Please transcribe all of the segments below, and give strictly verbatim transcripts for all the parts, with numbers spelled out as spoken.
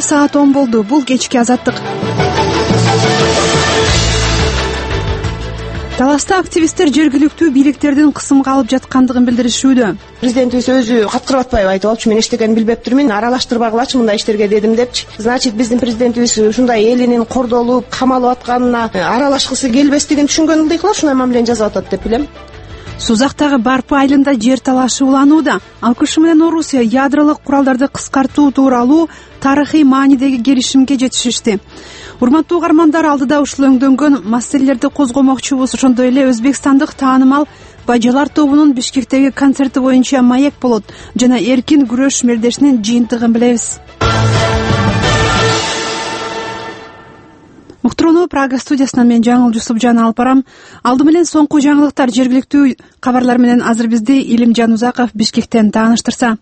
саат он болду. Бул кечки Азаттык. Талашта активисттер жергиликтүү бийликтердин кысымга алып жаткандыгын билдиришүүдө. Президентибиз өзү каткырып атпайбы, айтып алыпчы, мен эчтекени билбептирмин, аралаштырбагылачы мындай иштерге дедим депчи. Значит, биздин президентибиз ушундай элинин кордолуп, камалып атканына аралашкысы келбестигин түшүнгөн ылдыйкыла ушундай мамилени жасап атат деп билем. Сузактагы Барпы айылында жер талашы уланууда. АКШ менен Орусия ядролук куралдарды кыскартуу тууралуу тарыхый маанидеги келишимге жетишишти. Урматтуу угармандар, алдыда ушул өңдөнгөн маселелерди козгомокчубуз. Ошондой эле өзбекстандык таанымал бажалар тобунун Бишкектеги концерти боюнча маек болот жана эркин күрөш мелдешинин жыйынтыгын билебиз. Уктурууну Прага студиясынан мен Жаңыл Жусупжан алып барам. Алды менен соңку жаңылыктар, жергиликтүү кабарлар менен азыр бизди Илим Жанузаков Бишкектен тааныштырса.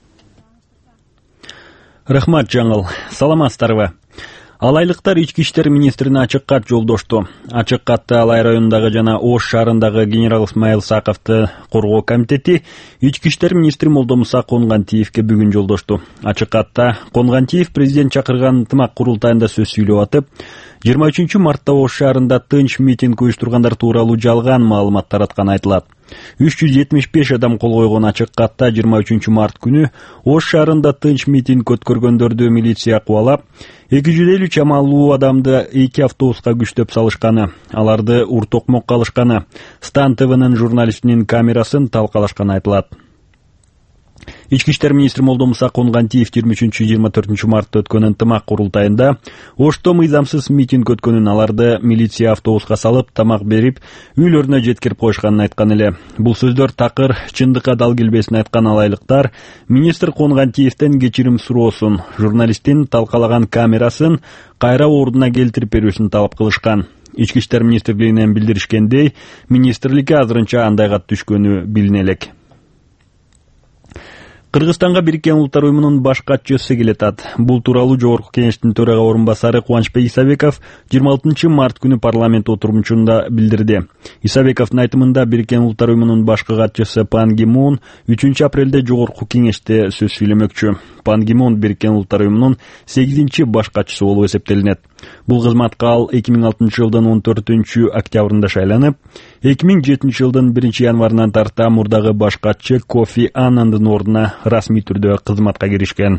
Рахмат, Жаңыл. Саламатсыздарбы? Алайлыктар ички иштер министрине ачык кат жолдошту. Ачык катты Алай районундагы жана Ош шаарындагы генерал Исмаил Саковду коргоо комитети ички иштер министри Молдомуса Конгантиевке бүгүн жолдошту. Ачык катта Конгантиев президент чакырган ынтымак курултайында сөз сүйлөп атып, жыйырма үчүнчү мартта Ош шаарында тынч митинг уюштургандар тууралуу жалган маалымат таратканы айтылат. үч жүз жетимиш беш адам кол койгон ачык катта жыйырма үчүнчү март күнү Ош шаарында тынч митинг өткөргөндөрдү милиция кубалап, эки жүз элүү чамалуу адамды эки автобуска күчтөп салышканы, аларды уртокмокко алышканы, Стан ТВнын журналистинин камерасын талкалашканы айтылат. Ички иштер министри Молдомуса Конгантиев жыйырма үчүнчү жыйырма төртүнчү мартта өткөн ынтымак курултайында Ошто мыйзамсыз митинг өткөнүн, аларды милиция автобуска салып, тамак берип, үйлөрүнө жеткирип коюшканын айткан эле. Бул сөздөр такыр чындыкка дал келбесин айткан алайлыктар министр Конгантиевден кечирим суроосун, журналисттин талкалаган камерасын кайра ордуна келтирип берүүсүн талап кылышкан. Ички иштер министрлигинен билдиришкендей, министрликке азырынча андай кат түшкөнү билине элек. Кыргызстанга Бириккен Улуттар уюмунун баш катчысы келетат. Бул тууралуу Жогорку Кеңештин төрага орун басары Кубанычбек Исабеков жыйырма алтынчы март күнү парламент отурумчунда билдирди. Исабековдун айтымында Бириккен Улуттар уюмунун башкы катчысы Пан Ги Мун үчүнчү апрелде Жогорку Кеңеште сөз сүйлөмөкчү. Пан Ги Мун Бириккен Улуттар уюмунун сегизинчи баш катчысы болуп эсептелинет. Бул кызматка ал эки миң алтынчы жылдын он төртүнчү октябрында шайланып, эки миң жетинчи жылдын биринчи январынан тарта мурдагы баш катчы Кофи Аннандын ордуна расмий түрдө кызматка киришкен.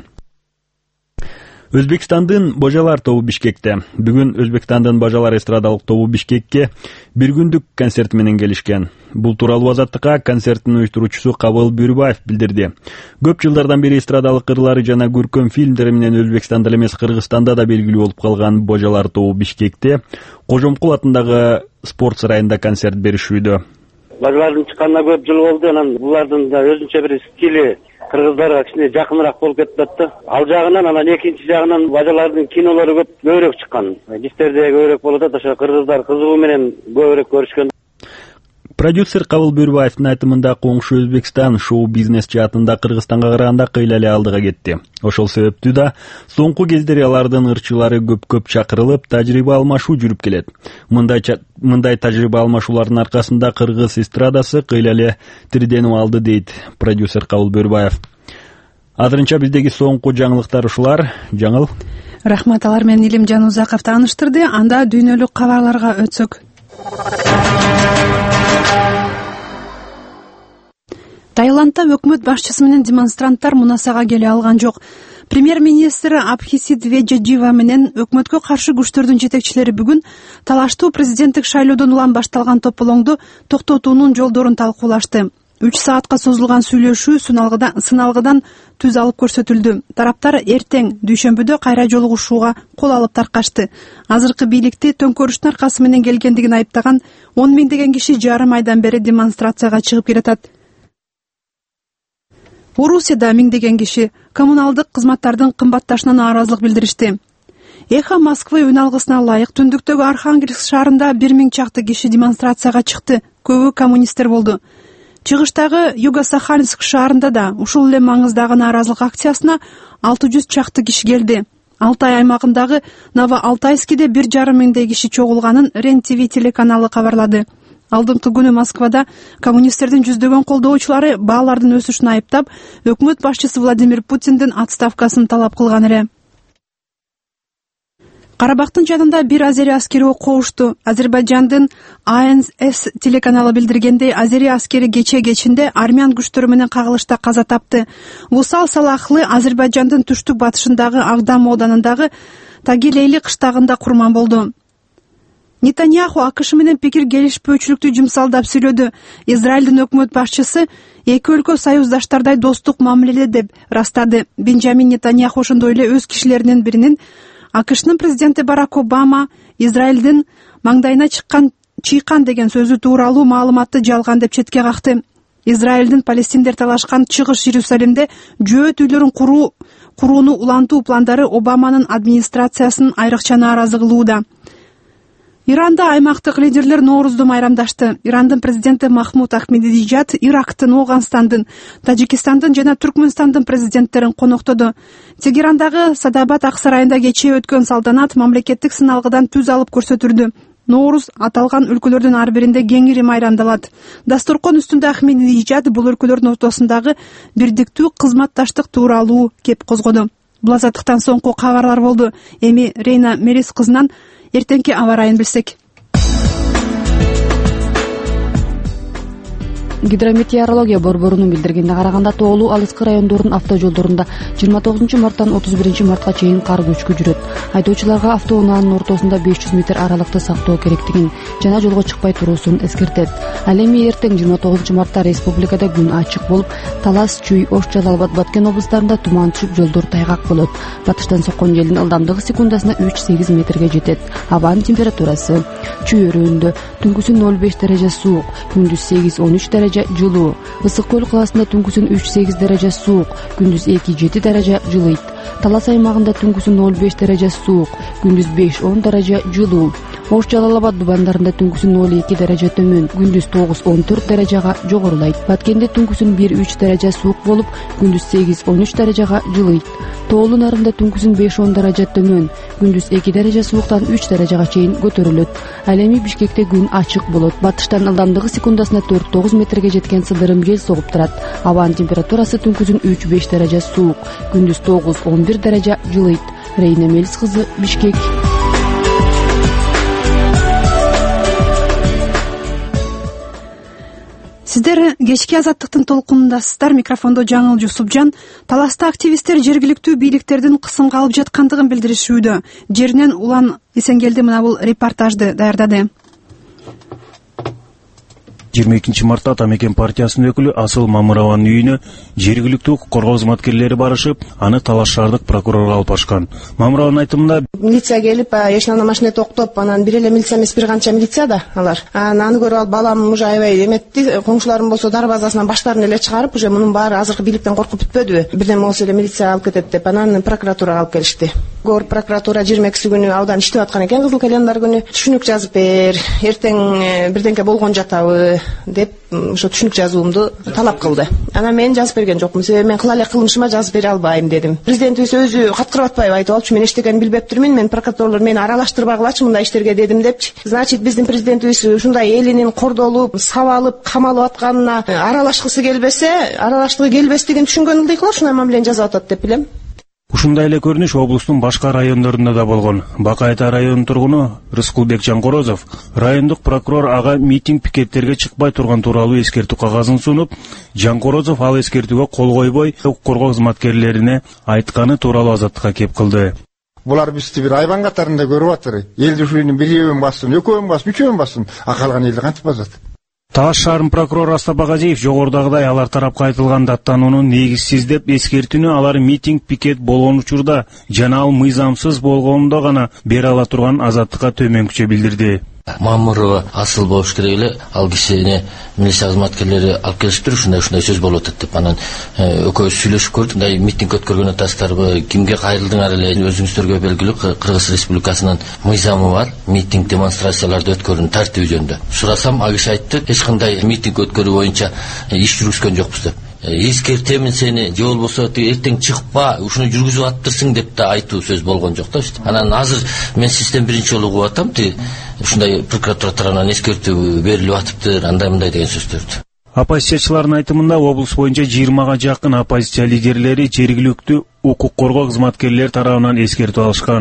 Өзбекстандын бажалар тобу Бишкекте. Бүгүн Өзбекстандын бажалар эстрадалык тобу Бишкекке бир күндүк концерт менен келишкен. Бул тууралуу Азаттыкка концерттин уюштуруучусу Кабыл Бүйрбаев билдирди. Көп жылдардан бери эстрадалык ырлары жана көркөм фильмдер менен Өзбекстанда эле эмес, Кыргызстанда да белгилүү болуп калган бажалар тобу Бишкекте Кожомкул атындагы спорт сарайында концерт беришүүдө. Бажалардын чыкканына көп жыл болду, анан булардын да өзүнчө бир стили кыргыздарга кичине жакыныраак болуп кетип атты. Ал жагынан, анан экинчи жагынан бажалардын кинолору көп көбүрөөк чыккан. Дистерде көбүрөөк болуп атат, ошо кыргыздар кызыгуу менен көбүрөөк көрүшкөн. Продюсер Кабыл Бүйрбаевдин айтымында коңшу Өзбекстан шоу-бизнес жаатында Кыргызстанга караганда кыйла эле алдыга кетти. Ошол себептүү да соңку кездери алардын ырчылары көп-көп чакырылып, тажрыйба алмашуу жүрүп келет. Мындай мындай тажрыйба алмашуулардын аркасында кыргыз эстрадасы кыйла эле тирденип алды, дейт продюсер Кабыл Бүйрбаев. Азырынча биздеги соңку жаңылыктар ушулар. Жаңыл. Рахмат, алар менен Илим Жанузаков тааныштырды. Анда дүйнөлүк кабарларга өтсөк. Таиландда өкмөт башчысы менен демонстранттар мунасага келе алган жок. Премьер-министр Абхисит Веджаджива менен өкмөткө каршы күчтөрдүн жетекчилери бүгүн талаштуу президенттик шайлоодон улам башталган тополоңду токтотуунун жолдорун талкуулашты. үч саатка созулган сүйлөшүү сыналгыдан түз алып көрсөтүлдү. Тараптар эртең дүйшөмбүдө кайра жолугушууга кол алып таркашты. Азыркы бийликти төңкөрүштүн аркасы менен келгендигин айыптаган он миңдеген киши жарым айдан бери демонстрацияга чыгып келатат. Орусияда миңдеген киши коммуналдык кызматтардын кымбатташынан нааразылык билдиришти. Эхо Москвы үн алгысына ылайык түндүктөгү Архангельск шаарында бир миң чакты киши демонстрацияга чыкты. Көбү коммунисттер болду. Чыгыштагы Юго-Сахалинск шаарында да ушул эле маңыздагы нааразылык акциясына алты жүз чакты киши келди. Алтай аймагындагы Ново-Алтайскиде бир жарым миңдей киши чогулганын Рен-ТВ телеканалы кабарлады. Алдыңкы күнү Москвада коммунисттердин жүздөгөн колдоочулары баалардын өсүшүн айыптап, өкмөт башчысы Владимир Путиндин отставкасын талап кылган эле. Карабактын жанында бир азери аскери окко ушту. Азербайжандын А Н С телеканалы билдиргендей, азери аскери кече кечинде армян күчтөрү менен кагылышта каза тапты. Вусал Салахлы Азербайжандын түштүк батышындагы Агдам оданындагы Тагилейли кыштагында курман болду. Нетаньяху А К Ш менен пикир келишпөөчүлүктү жумсалдап сүйлөдү. Израилдин өкмөт башчысы эки өлкө союздаштардай достук мамиледе деп растады. Бенджамин Нетаньяху ошондой эле өз кишилеринин биринин А К Шнын президенти Барак Обама Израилдин маңдайына чыккан чыйкан деген сөзү тууралуу маалыматты жалган деп четке какты. Израилдин палестиндер талашкан Чыгыш Иерусалимде жөөт үйлөрүн куруу курууну улантуу пландары Обаманын администрациясынын айрыкча нааразы кылууда. Иранда аймактык лидерлер Ноорузду майрамдашты. Ирандын президенти Махмуд Ахмединежад Ирактын, Ооганстандын, Тажикистандын жана Түркмөнстандын президенттерин коноктоду. Тегерандагы Садабат ак сарайында кечээ өткөн салтанат мамлекеттик сыналгыдан түз алып көрсөтүлдү. Ноорус аталган өлкөлөрдүн ар биринде кеңири майрамдалат. Дасторкон үстүндө Ахмединежад бул өлкөлөрдүн ортосундагы бирдиктүү кызматташтык тууралуу кеп козгоду. Бул азаттыктан соңку кабарлар болду. Эми Рейна Мерис кызынан эртеңки аба ырайын билсек. Гидрометеорология борборунун билдиргенине караганда, тоолуу алыскы райондордун автожолдорунда жыйырма тогузунчу марттан отуз биринчи мартка чейин кар көчкү жүрөт. Айдоочуларга автоунаанын ортосунда беш жүз метр аралыкты сактоо керектигин жана жолго чыкпай туруусун эскертет. Ал эми эртең жыйырма тогузунчу мартта республикада күн ачык болуп, Талас, Чүй, Ош, Жалал Абад, Баткен облустарында туман түшүп, жолдор тайгак болот. Батыштан соккон желдин ылдамдыгы секундасына үч сегиз метрге жетет. Абанын температурасы: Чүй өрөөнүндө түнкүсүн ноль беш дереже суук, күндүз сегиз он үч дереже жылуу. Ысык көл каласында түнкүсүн үч сегиз дереже суук, күндүз эки жети дереже жылыйт. Талас аймагында түнкүсүн ноль беш дереже суук, күндүз беш он дереже жылуу. Ош, Жалал Абад дубандарында түнкүсүн ноль эки дереже төмөн, күндүз тогуз он төрт derejага жогорулайт. Баткенде түнкүсүн бир үч дереже суук болуп, күндүз сегиз он үч derejага жылыйт. Тоолу нарында түнкүсүн беш он дереже төмөн, күндүз эки дереже сууктан үч derejага чейин көтөрүлөт. Ал эми Бишкекте күн ачык болот. Батыштан ылдамдыгы секундасына төрт тогуз метрге жеткен сыдырым жел согуп турат. Абанын температурасы түнкүсүн үч беш дереже суук, күндүз тогуз он бир дереже жылыйт. Рейна Мелис кызы, Бишкек. Сиздер кечки азаттыктын толкунундасыздар. Микрофондо Жаңыл Жусупжан. Таласта активисттер жергиликтүү бийликтердин кысымга алып жаткандыгын билдиришүүдө. Жеринен Улан Эсенгелди мына бул репортажды даярдады. жыйырма экинчи мартта Ата Мекен партиясынын өкүлү Асыл Мамырованын үйүнө жергиликтүү укук коргоо кызматкерлери барышып, аны Талаш шаардык прокурорго алып барышкан. Мамырованын айтымында, милиция келип, ешнана машина токтоп, анан бир эле милиция эмес, бир канча милиция да алар. Аны көрүп алып, балам уже аябай эметти. Коңшуларым болсо дарбазасынан баштарын эле чыгарып, уже мунун баары азыркы бийликтен коркуп бүтпөдүбү? Бирден болсо эле милиция алып кетет деп, анан прокуратурага алып келишти. Гор прокуратура жыйырма экиси күнү абдан иштеп аткан экен, Кызыл календар күнү. Түшүнүк жазып бер, эртең бирденке болгон жатабы деп ошо түшүнүк жазуумду талап кылды. Анан мен жазып берген жокмун. Себеби мен кыла эле кылмышыма жазып бере албайм дедим. Президентибиз өзү каткырып атпайбы, айтып алчу, мен эчтекени билбептирмин, мен прокурорлор мени аралаштырбагылачы мындай иштерге дедим депчи. Значит, биздин президентибиз ушундай элинин кордолуп, сабалып, камалып атканына аралашкысы келбесе, аралаштыгы келбестигин түшүнгөн ылдыйкылар ушундай мамилени жасап атат деп билем. Ушундай эле көрүнүш облустун башка райондорунда да болгон. Бакай Ата районунун тургуну Рыскулбек Жанкорозов райондук прокурор ага митинг пикеттерге чыкпай турган тууралуу эскертүү кагазын сунуп, Жанкорозов ал эскертүүгө кол койбой, укук коргоо кызматкерлерине айтканы тууралуу азаттыкка кеп кылды. Булар бизди бир айбан катарында көрүп атыр. Эл жушуунун бирөөбүн бассын, экөөбүн бассын, үчөөбүн бассын, а калган элди кантип басат? Талаш шаарынын прокурору Астапа Газиев жогорудагыдай алар тарапка айтылган даттанууну негизсиз деп, эскертүүнү алар митинг пикет болгон учурда жана ал мыйзамсыз болгондо гана бере ала турган азаттыкка төмөнкүчө билдирди. Мамырова Асыл болуш керек эле, ал кишини милиция кызматкерлери алып келишиптир, ушундай ушундай сөз болуп атат деп. Анан экөөбүз сүйлөшүп көрдүк. Мындай митинг өткөргөн атасыздарбы, кимге кайрылдыңар эле? Өзүңүздөргө белгилүү Кыргыз Республикасынын мыйзамы бар, митинг демонстрацияларды өткөрүүнүн тартиби жөнүндө. Сурасам, ал киши айтты, эч кандай митинг өткөрүү боюнча иш жүргүзгөн жокпуз деп. Эскертемин сени, же болбосо эртең чыкпа, ушуну жүргүзүп аттырсың деп да айтуу сөз болгон жок да. Анан азыр мен сизден биринчи жолу угуп атам, ти ушундай прокуратура тарабынан эскертүү берилип атыптыр, андай мындай деген сөздөрдү. Оппозициячылардын айтымында облус боюнча жыйырмага жакын оппозиция лидерлери жергиликтүү укук коргоо кызматкерлери тарабынан эскертүү алышкан.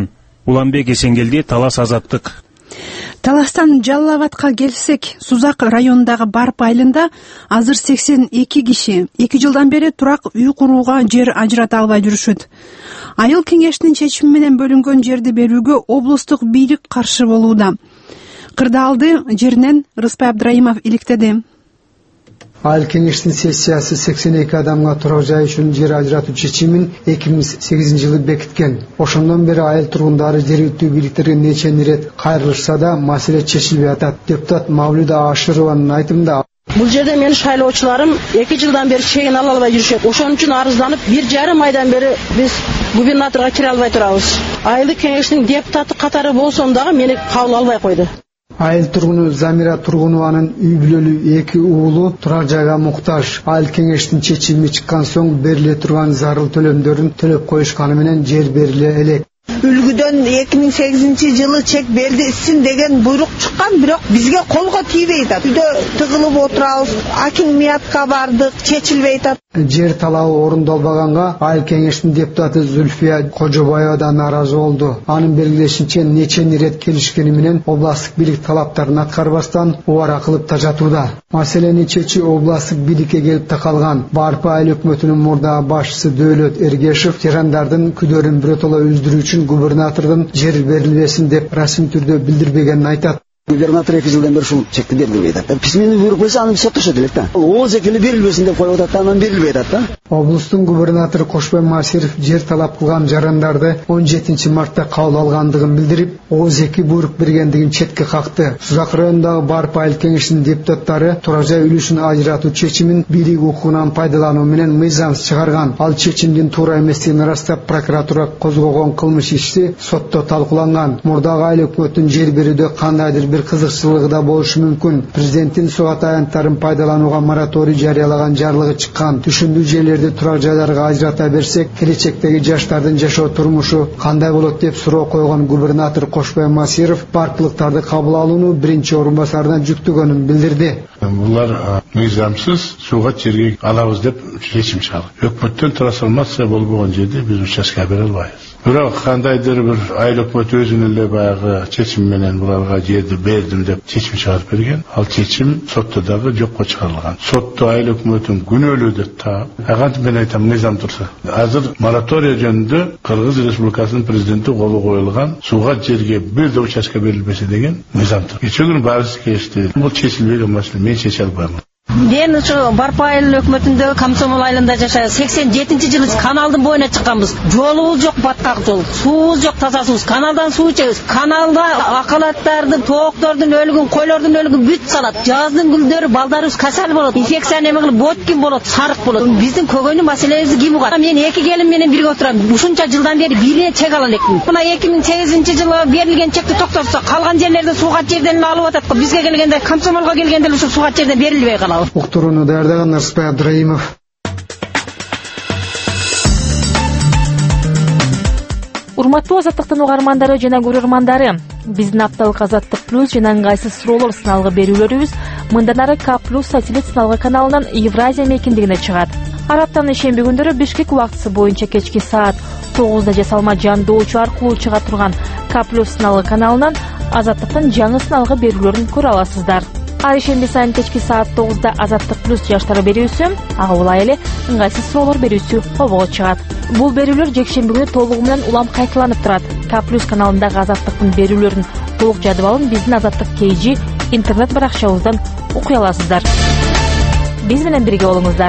Уланбек Эсенгелди, Талас, Азаттык. Таластан Жалал Абадка келсек, Сузак районундагы Барп айылында азыр сексен эки киши эки жылдан бери турак үй курууга жер ажырата албай жүрүшөт. Айыл кеңешинин чечими менен бөлүнгөн жерди берүүгө облустук бийлик каршы болууда. Кырдаалды жеринен Рыспай Абдраимов иликтеди. Айыл кеңештин сессиясы сексен эки адамга турак жай үчүн жер ажыратуу чечимин эки миң сегизинчи жылы бекиткен. Ошондон бери айыл тургундары жергиликтүү бийликтерге нече ирет кайрылышса да маселе чечилбей атат. Депутат Мавлюда Ашырованын айтымында, бул жерде менин шайлоочуларым эки жылдан бери чегин ала албай жүрүшөт. Ошон үчүн арызданып, бир жарым айдан бери биз губернаторго кире албай турабыз. Айыл кеңештин депутаты катары болсом дагы мени кабыл албай койду. Айыл тургуну Замира Тургунованын үй бүлөлүү эки уулу турак жайга муктаж. Айыл кеңештин чечими чыккан соң бериле турган зарыл төлөмдөрүн төлөп коюшканы менен жер бериле элек. Үлгүдөн эки миң сегизинчи жылы чек берилсин деген буйрук чыккан, бирок бизге колго тийбей атат. Үйдө тыгылып отурабыз, акимиятка бардык, чечилбей атат. Жер талабы орундалбаганга айыл кеңештин депутаты Зүлфия Кожобаева да нааразы болду. Анын белгилешинче нече ирет келишкени менен областтык бийлик талаптарын аткарбастан убара кылып тажатууда. Маселени чечүү областтык бийликке келип такалган. Барп айыл өкмөтүнүн мурдагы башчысы Дөөлөт Эргешев жарандардын күдөрүн биротоло үздүрүү үчүн губернатордун жер берилбесин деп расмий түрдө билдирбегенин айтат. Губернатор эки жылдан бери ушул чекти берилбей атат. Письменный буйрук болсо аны соттошот элек да. Ооз экили берилбесин деп коюп атат, анан берилбей атат да. Облустун губернатору Кошбой Масиров жер талап кылган жарандарды он жетинчи мартта кабыл алгандыгын билдирип, ооз эки буйрук бергендигин четке какты. Сузак районундагы Барп айыл кеңешинин депутаттары турак жай үлүшүн ажыратуу чечимин бийлик укугунан пайдалануу менен мыйзам чыгарган. Ал чечимдин туура эместигин ырастап, прокуратура козгогон кылмыш иши сотто талкууланган. Мурдагы айыл өкмөттүн жер берүүдө кандайдыр бир кызыкчылыгы да болушу мүмкүн. Президенттин сугат аянттарын пайдаланууга мораторий жарыялаган жарлыгы чыккан. Түшүндүү жерлерди турак жайларга ажырата берсек, келечектеги жаштардын жашоо турмушу кандай болот деп суроо койгон губернатор Кошбой Масиров парклыктарды кабыл алууну биринчи орун басарына жүктөгөнүн билдирди. Булар мыйзамсыз сугат жерге алабыз деп чечим чыгарды. Өкмөттөн трансформация болбогон жерде биз участка бере албайбыз. Бирок кандайдыр бир айыл өкмөтү өзүнүн эле баягы чечим менен буларга жерди бердим деп чечим чыгарып берген. Ал чечим сотто дагы жокко чыгарылган. Сотто айыл өкмөтүн күнөөлүү деп таап, кантип мен айтам, мыйзам турса. Азыр мораторий жөнүндө Кыргыз Республикасынын президенти колу коюлган сугат жерге бир да участка берилбесе деген мыйзам тур. Кечээ күнү баарыбыз кечти. Бул чечилбеген маселе, мен чече албайм. Мен ушу Барп айыл өкмөтүндө Комсомол айылында жашайм. сексен жетинчи жылы каналдын боюна чыкканбыз. Жолубуз жок, баткак жол. Суубуз жок, таза суу. Каналдан суу ичебиз. Каналда акалаттардын, тооктордун өлүгүн, койлордун өлүгүн бүт салат. Жаздын күндөрү балдарыбыз касал болот. Инфекция неме кылып боткин болот, сарык болот. Биздин көбөйнү маселебизди ким угат? Мен эки келин менен бирге отурам. Ушунча жылдан бери бийле чек ала элекмин. Мына эки миң сегизинчи жылы берилген чекти токтотсо, калган жерлерди сугат жерден алып атат. Бизге келгенде, Комсомолго келгенде ушу сугат жерден берилбей калат. Уктурууну даярдаган Рыспай Абдраимов. Урматтуу Азаттыктын угармандары жана көрөрмандары, биздин апталык Азаттык плюс жана ыңгайсыз суроолор сыналгы берүүлөрүбүз мындан ары К плюс сателлит сыналгы каналынан Евразия мейкиндигине чыгат. Ар аптанын ишемби күндөрү Бишкек убактысы боюнча кечки саат тогузда жасалма жандоочу аркылуу чыга турган К плюс сыналгы каналынан Азаттыктын жаңы сыналгы берүүлөрүн көрө аласыздар. Ар ишемби сайын кечки саат тогузда Азаттык плюс жаштар берүүсү, ага улай эле ыңгайсыз суроолор берүүсү обого чыгат. Бул берүүлөр жекшемби күнү толугу менен улам кайталанып турат. К плюс каналындагы Азаттыктын берүүлөрүн толук жадыбалын биздин Азаттык кей жи интернет баракчабыздан окуй аласыздар. Биз менен бирге болуңуздар.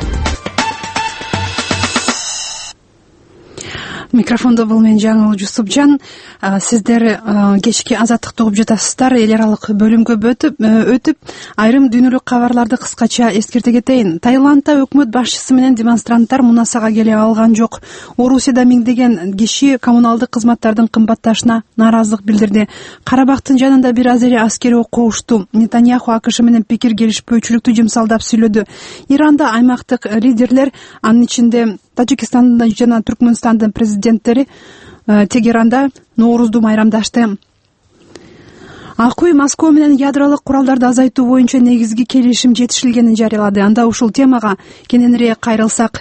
Микрофондо бул мен Жаңыл Жусупжан. Сиздер кечки Азаттыкты угуп жатасыздар. Эл аралык бөлүмгө өтүп, айрым дүйнөлүк кабарларды кыскача эскерте кетейин. Таиландда өкмөт башчысы менен демонстранттар мунасага келе алган жок. Орусияда миңдеген киши коммуналдык кызматтардын кымбатташына нааразылык билдирди. Карабактын жанында бир аз эле аскери окушту. Нетаньяху АКШ менен пикир келишпөөчүлүктү жымсалдап сүйлөдү. Иранда аймактык лидерлер, анын ичинде Тажикстандын жана Түркмөнстандын президенттери Тегеранда Ноорузду майрамдашты. Ак үй Москва менен ядролук куралдарды азайтуу боюнча негизги келишим жетишилгенин жарыялады. Анда ушул темага кененирээк кайрылсак.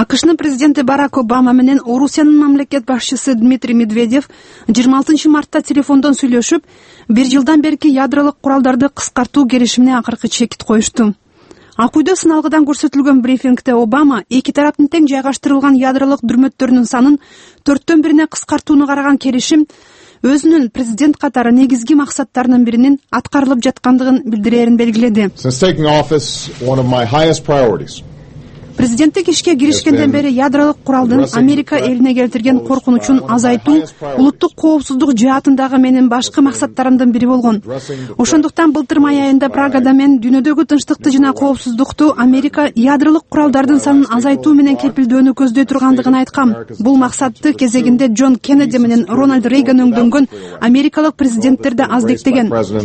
акшнын президенти Барак Обама менен Орусиянын мамлекет башчысы Дмитрий Медведев жыйырма алтынчы мартта телефондон сүйлөшүп, бир жылдан берки ядролук куралдарды кыскартуу келишимине акыркы чекит коюшту. Ак үйдө сыналгыдан көрсөтүлгөн брифингде Обама эки тараптын тең жайгаштырылган ядролук дүрмөттөрүнүн санын төрттөн бирине кыскартууну караган келишим өзүнүн президент катары негизги максаттарынын биринин аткарылып жаткандыгын билдирээрин белгиледи. Президенттик ишке киришкенден бери ядролук куралдын Америка элине келтирген коркунучун азайтуу улуттук коопсуздук жаатындагы менин башкы максаттарымдын бири болгон. Ошондуктан былтыр май айында Прагада мен дүйнөдөгү тынчтыкты жана коопсуздукту Америка ядролук куралдардын санын азайтуу менен кепилдөөнү көздөй тургандыгын айткам. Бул максатты кезегинде Джон Кеннеди менен Рональд Рейган өңдөнгөн америкалык президенттер да аздектеген.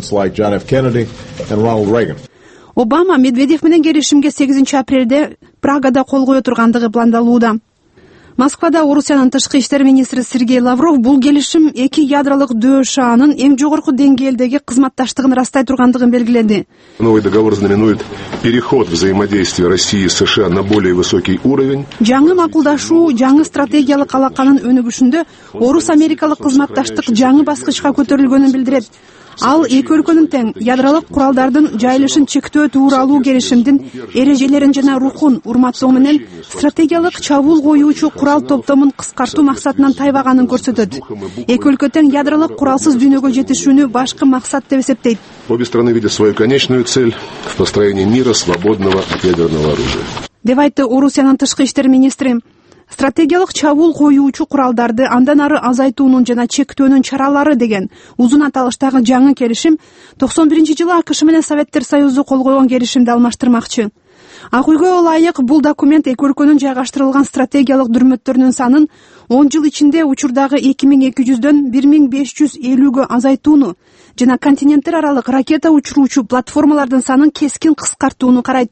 Обама Медведев менен келишимге сегизинчи апрелде Прагада кол кое тургандыгы пландалууда. Москвада Орусиянын тышкы иштер министри Сергей Лавров бул келишим эки ядролук ДШАнын эң жогорку деңгээлдеги кызматташтыгын растай тургандыгын белгиледи. Новый договор знаменует переход взаимодействия России и США на более высокий уровень. Жаңы макулдашуу, жаңы стратегиялык алаканын өнүгүшүндө орус-америкалык кызматташтык жаңы баскычка көтөрүлгөнүн билдирет. Ал эки өлкөнүн тең ядролук куралдардын жайылышын чектөө тууралуу келишимдин эрежелерин жана рухун урматтоо менен стратегиялык чабуул коюучу курал топтомун кыскартуу максатынан тайбаганын көрсөтөт. Эки өлкө тең ядролук куралсыз дүйнөгө жетишүүнү башкы максат деп эсептейт. Обе страны видят свою конечную цель в построении мира свободного от ядерного оружия. Деп айтты Орусиянын тышкы иштер министри. Стратегиялык чабуул коюучу куралдарды андан ары азайтуунун жана чектөөнүн чаралары деген узун аталыштагы жаңы келишим токсон биринчи жылы АКШ менен Советтер Союзу кол койгон келишимди алмаштырмакчы. Ак үйгө ылайык бул документ эки өлкөнүн жайгаштырылган стратегиялык дүрмөттөрүнүн санын он жыл ичинде учурдагы эки миң эки жүздөн бир миң беш жүз элүүгө азайтууну жана континенттер аралык ракета учуруучу платформалардын санын кескин кыскартууну карайт.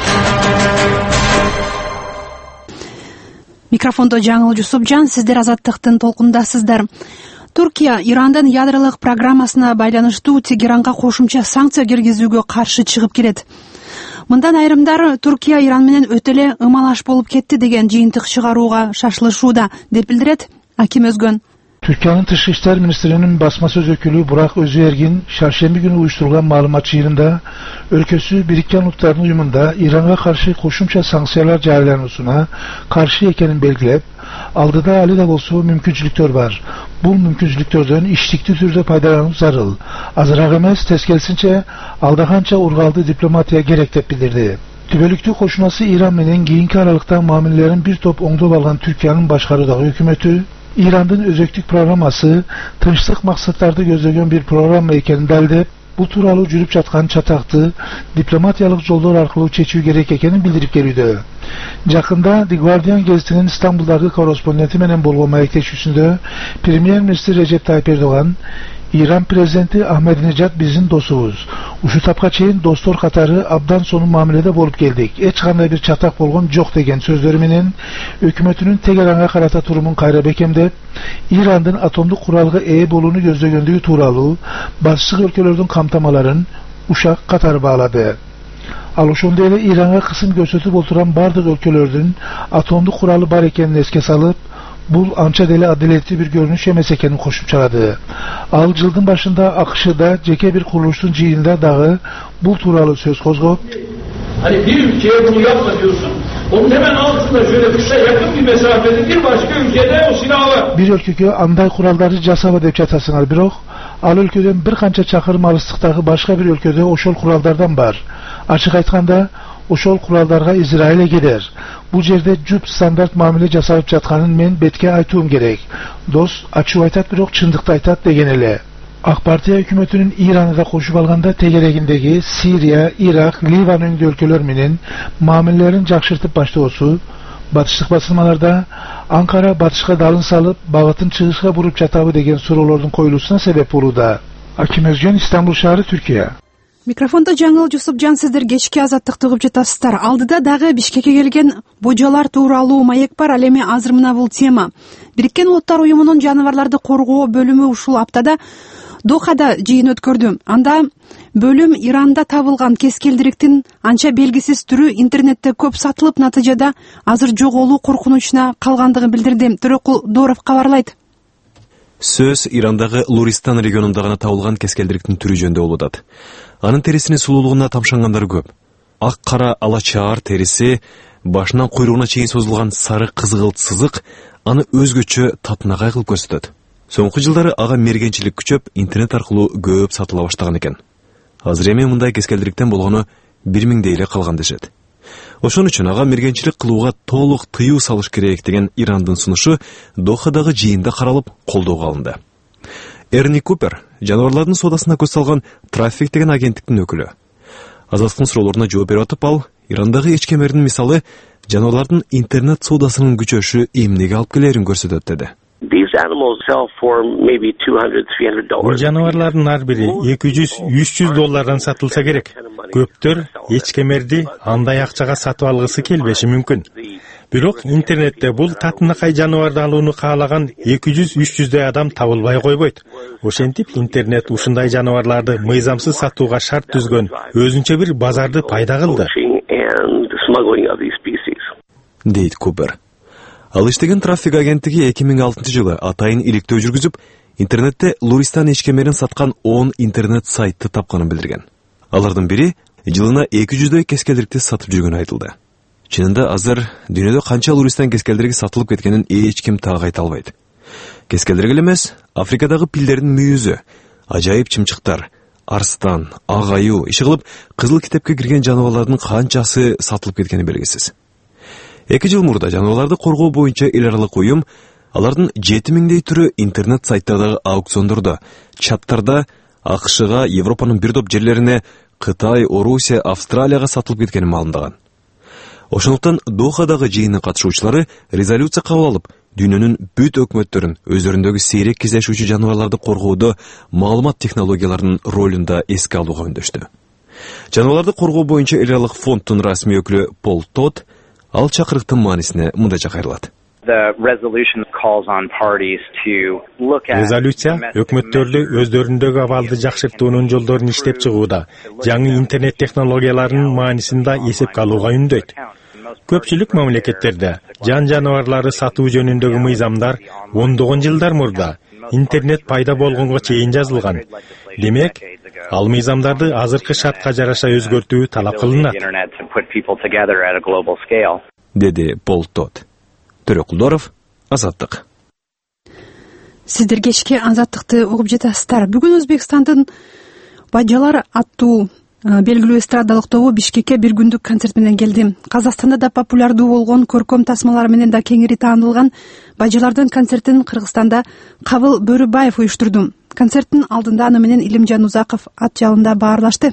Микрофондо Жаңыл Жусупжан, сиздер Азаттыктын толкундасыздар. Туркия Ирандын ядролук программасына байланыштуу Тегеранга кошумча санкция киргизүүгө каршы чыгып келет. Мындан айрымдар Туркия Иран менен өтө эле ымалаш болуп кетти деген жыйынтык чыгарууга шашылышууда, деп билдирет Аким Өзгөн. Türkiye'nin Dışişleri İşler Ministrinin basma söz ökülü Burak Özergin, Şarşembe günü uyuşturulan malumat yığınında, ülkesi Birleşmiş Milletler'in uyumunda İran'a karşı koşumça sanksiyalar carilenmesine karşı ekenin belgilep, aldıda hali de olsa mümkünçülüktör var. Bu mümkünçülüktörden işlikli türde faydalanıp zarıl. Azırak emez tezkelsince aldahança urgaldı diplomatiya gerek tep bildirdi. Tübelüktü koşması İran menen giyinki aralıktan mamillerin bir top oңдоп algan Türkiye'nin başkarıdağı hükümeti, İran'ın özöktük programması, tınçlık maksatlarda gözlegen bir program ekeni daldep, bu turalı jürüp çatkan çataktı, diplomatiyalık yollar arkalı çeçiyor gerek ekeni bildirip geliyordu. Jakında The Guardian gazetinin İstanbul'daki korespondenti menen bolğan maekleşүүsүндө Premier Minister Recep Tayyip Erdoğan, İran prezidenti Ahmadinejad bizim dostumuz. Uşu tapka çeyin dostlar katarı abdan sonu muamelede bolup geldik. Hiç kандай bir çatak bolğan jok degen sözleri menen hükümetinin Teheran'a karata turumun kayra bekemde İran'ın atomduk kuralga ee bolunu gözlegöndüğü tuuralı batışık ülkelerden kamtamaların uşak Katar'ı bağladı. Al ошондой эле İran'a kısım gösterip oturan bardık ülkelerden atomduk kuralı bar ekenini eske salıp bul ança deli adaletli bir görünüş emes ekenini koşumçaladı. Al yıldın başında akışıda ceke bir kuruluşun cihinde dağı bul turalı söz kozgop. Hani bir ülkeye bunu yapma diyorsun, onun hemen altında şöyle kısa yakın bir mesafede bir başka ülkede o silahı. Bir ülkege anday kuralları casaba dep çatasınlar birok, al ülkeden bir kança çakırım alıstıktaki başka bir ülkede oşol kurallardan var. Açık aytkanda oşol kurallarga İsrail'e gider. Bu yerde cüp standart muamele jasalıp jatkanын men betke aytuum gerek. Dost açık aytat birok çındıkta aytat degen ele. AK Partiya hükümetinin İran'ı da koşup alganda tegeregindeki Siriya, Irak, Livan öngdü ülkeler menen muamelelerin jakşırtıp başloosu, batışlık basılmalarda Ankara batışka dalın salıp bağıtın çıgışka burup jatabı degen sorulardın koyulusuna sebep oluda. Akim Özgen, İstanbul şahri, Türkiye. Микрофонда Жаңыл Жусупжан, сиздер кечки азаттыкты угуп жатасыздар. Алдыда дагы Бишкекке келген божолар тууралуу маек бар, ал эми азыр мына бул тема. Бириккен Улуттар уюмунун жаныбарларды коргоо бөлүмү ушул аптада Дохада жыйын өткөрдү. Анда бөлүм Иранда табылган кескелдириктин анча белгисиз түрү интернетте көп сатылып, натыйжада азыр жоголуу коркунучуна калгандыгын билдирди. Төрөкул Дооров кабарлайт. Сөз Ирандагы Луристан регионунда гана табылган кескелдириктин түрү жөнүндө болуп атат. Анын терисинин сулуулугуна тамшангандар көп. Ак кара алачаар териси, башынан куйругуна чейин созулган сары кызгылт сызык аны өзгөчө татынакай кылып көрсөтөт. Соңку жылдары ага мергенчилик күчөп, интернет аркылуу көп сатыла баштаган экен. Азыр эми мындай кескелдириктен болгону бир миңдей эле калган дешет. Ошон үчүн ага мергенчилик кылууга толук тыюу салыш керек деген Ирандын сунушу Дохадагы жыйында каралып, колдоого алынды. Эрни Купер жаныбарлардын соодасына көз салган Траффик деген агенттиктин өкүлү. Азаттыктын суроолоруна жооп берип атып, ал Ирандагы эчкемердин мисалы жаныбарлардын интернет соодасынын күчөшү эмнеге алып келерин көрсөтөт деди. Бул жаныбарлардын ар бири эки жүз үч жүз доллардан сатылса керек. Көптөр эчкемерди андай акчага сатып алгысы келбеши мүмкүн. Бирок интернетте бул татынакай жаныбарды алууну каалаган эки жүз үч жүздөй адам табылбай койбойт. Ошентип интернет ушундай жаныбарларды мыйзамсыз сатууга шарт түзгөн өзүнчө бир базарды пайда кылды, дейт Купер. Ал иштеген Траффик агенттиги эки миң алтынчы жылы атайын иликтөө жүргүзүп, интернетте Луристан эчкемерин саткан он интернет сайтты тапканын билдирген. Алардын бири жылына эки жүздөй кескелдирикти сатып жүргөнү айтылды. Чынында азыр дүйнөдө канча Луристан кескелдириги сатылып кеткенин эч ким так айта албайт. Кескелдирик эле эмес, Африкадагы пилдердин мүйүзү, ажайып чымчыктар, арстан, ак аюу, иши кылып кызыл китепке кирген жаныбарлардын канчасы сатылып кеткени белгисиз. Эки жыл мурда жаныбарларды коргоо боюнча эл аралык уюм алардын жети миңдей түрү интернет сайттардагы аукциондордо, чаттарда АКШга, Европанын бир топ жерлерине, Кытай, Орусия, Австралияга сатылып кеткенин маалымдаган. Ошондуктан Дохадагы жыйындын катышуучулары резолюция кабыл алып, дүйнөнүн бүт өкмөттөрүн өздөрүндөгү сейрек кездешүүчү жаныбарларды коргоодо маалымат технологияларынын ролун да эске алууга үндөштү. Жаныбарларды коргоо боюнча эл аралык фонддун расмий өкүлү Пол Тод ал чакырыктын маанисине мындайча кайрылат. Резолюция өкмөттөрдү өздөрүндөгү абалды жакшыртуунун жолдорун иштеп чыгууда, жаңы интернет технологияларынын маанисин да эсепке алууга үндөйт. Көпчүлүк мамлекеттерде жан жаныбарлары сатуу жөнүндөгү мыйзамдар ондогон жылдар мурда интернет пайда болгонго чейин жазылган. Демек, ал мыйзамдарды азыркы шартка жараша өзгөртүү талап кылынат, деди Пол Тод. Төрөкул Дооров, Азаттык. Сиздер кечки Азаттыкты угуп жатасыздар. Бүгүн Өзбекстандын Бажалар аттуу белгилүү эстрадалык тобу Бишкекке бир күндүк концерт менен келди. Казакстанда да популярдуу болгон көркөм тасмалар менен да кеңири таанылган Бажалардын концертин Кыргызстанда Кабыл Бөрүбаев уюштурду. Концерттин алдында аны менен Илимжан Узаков ат жалында баарлашты.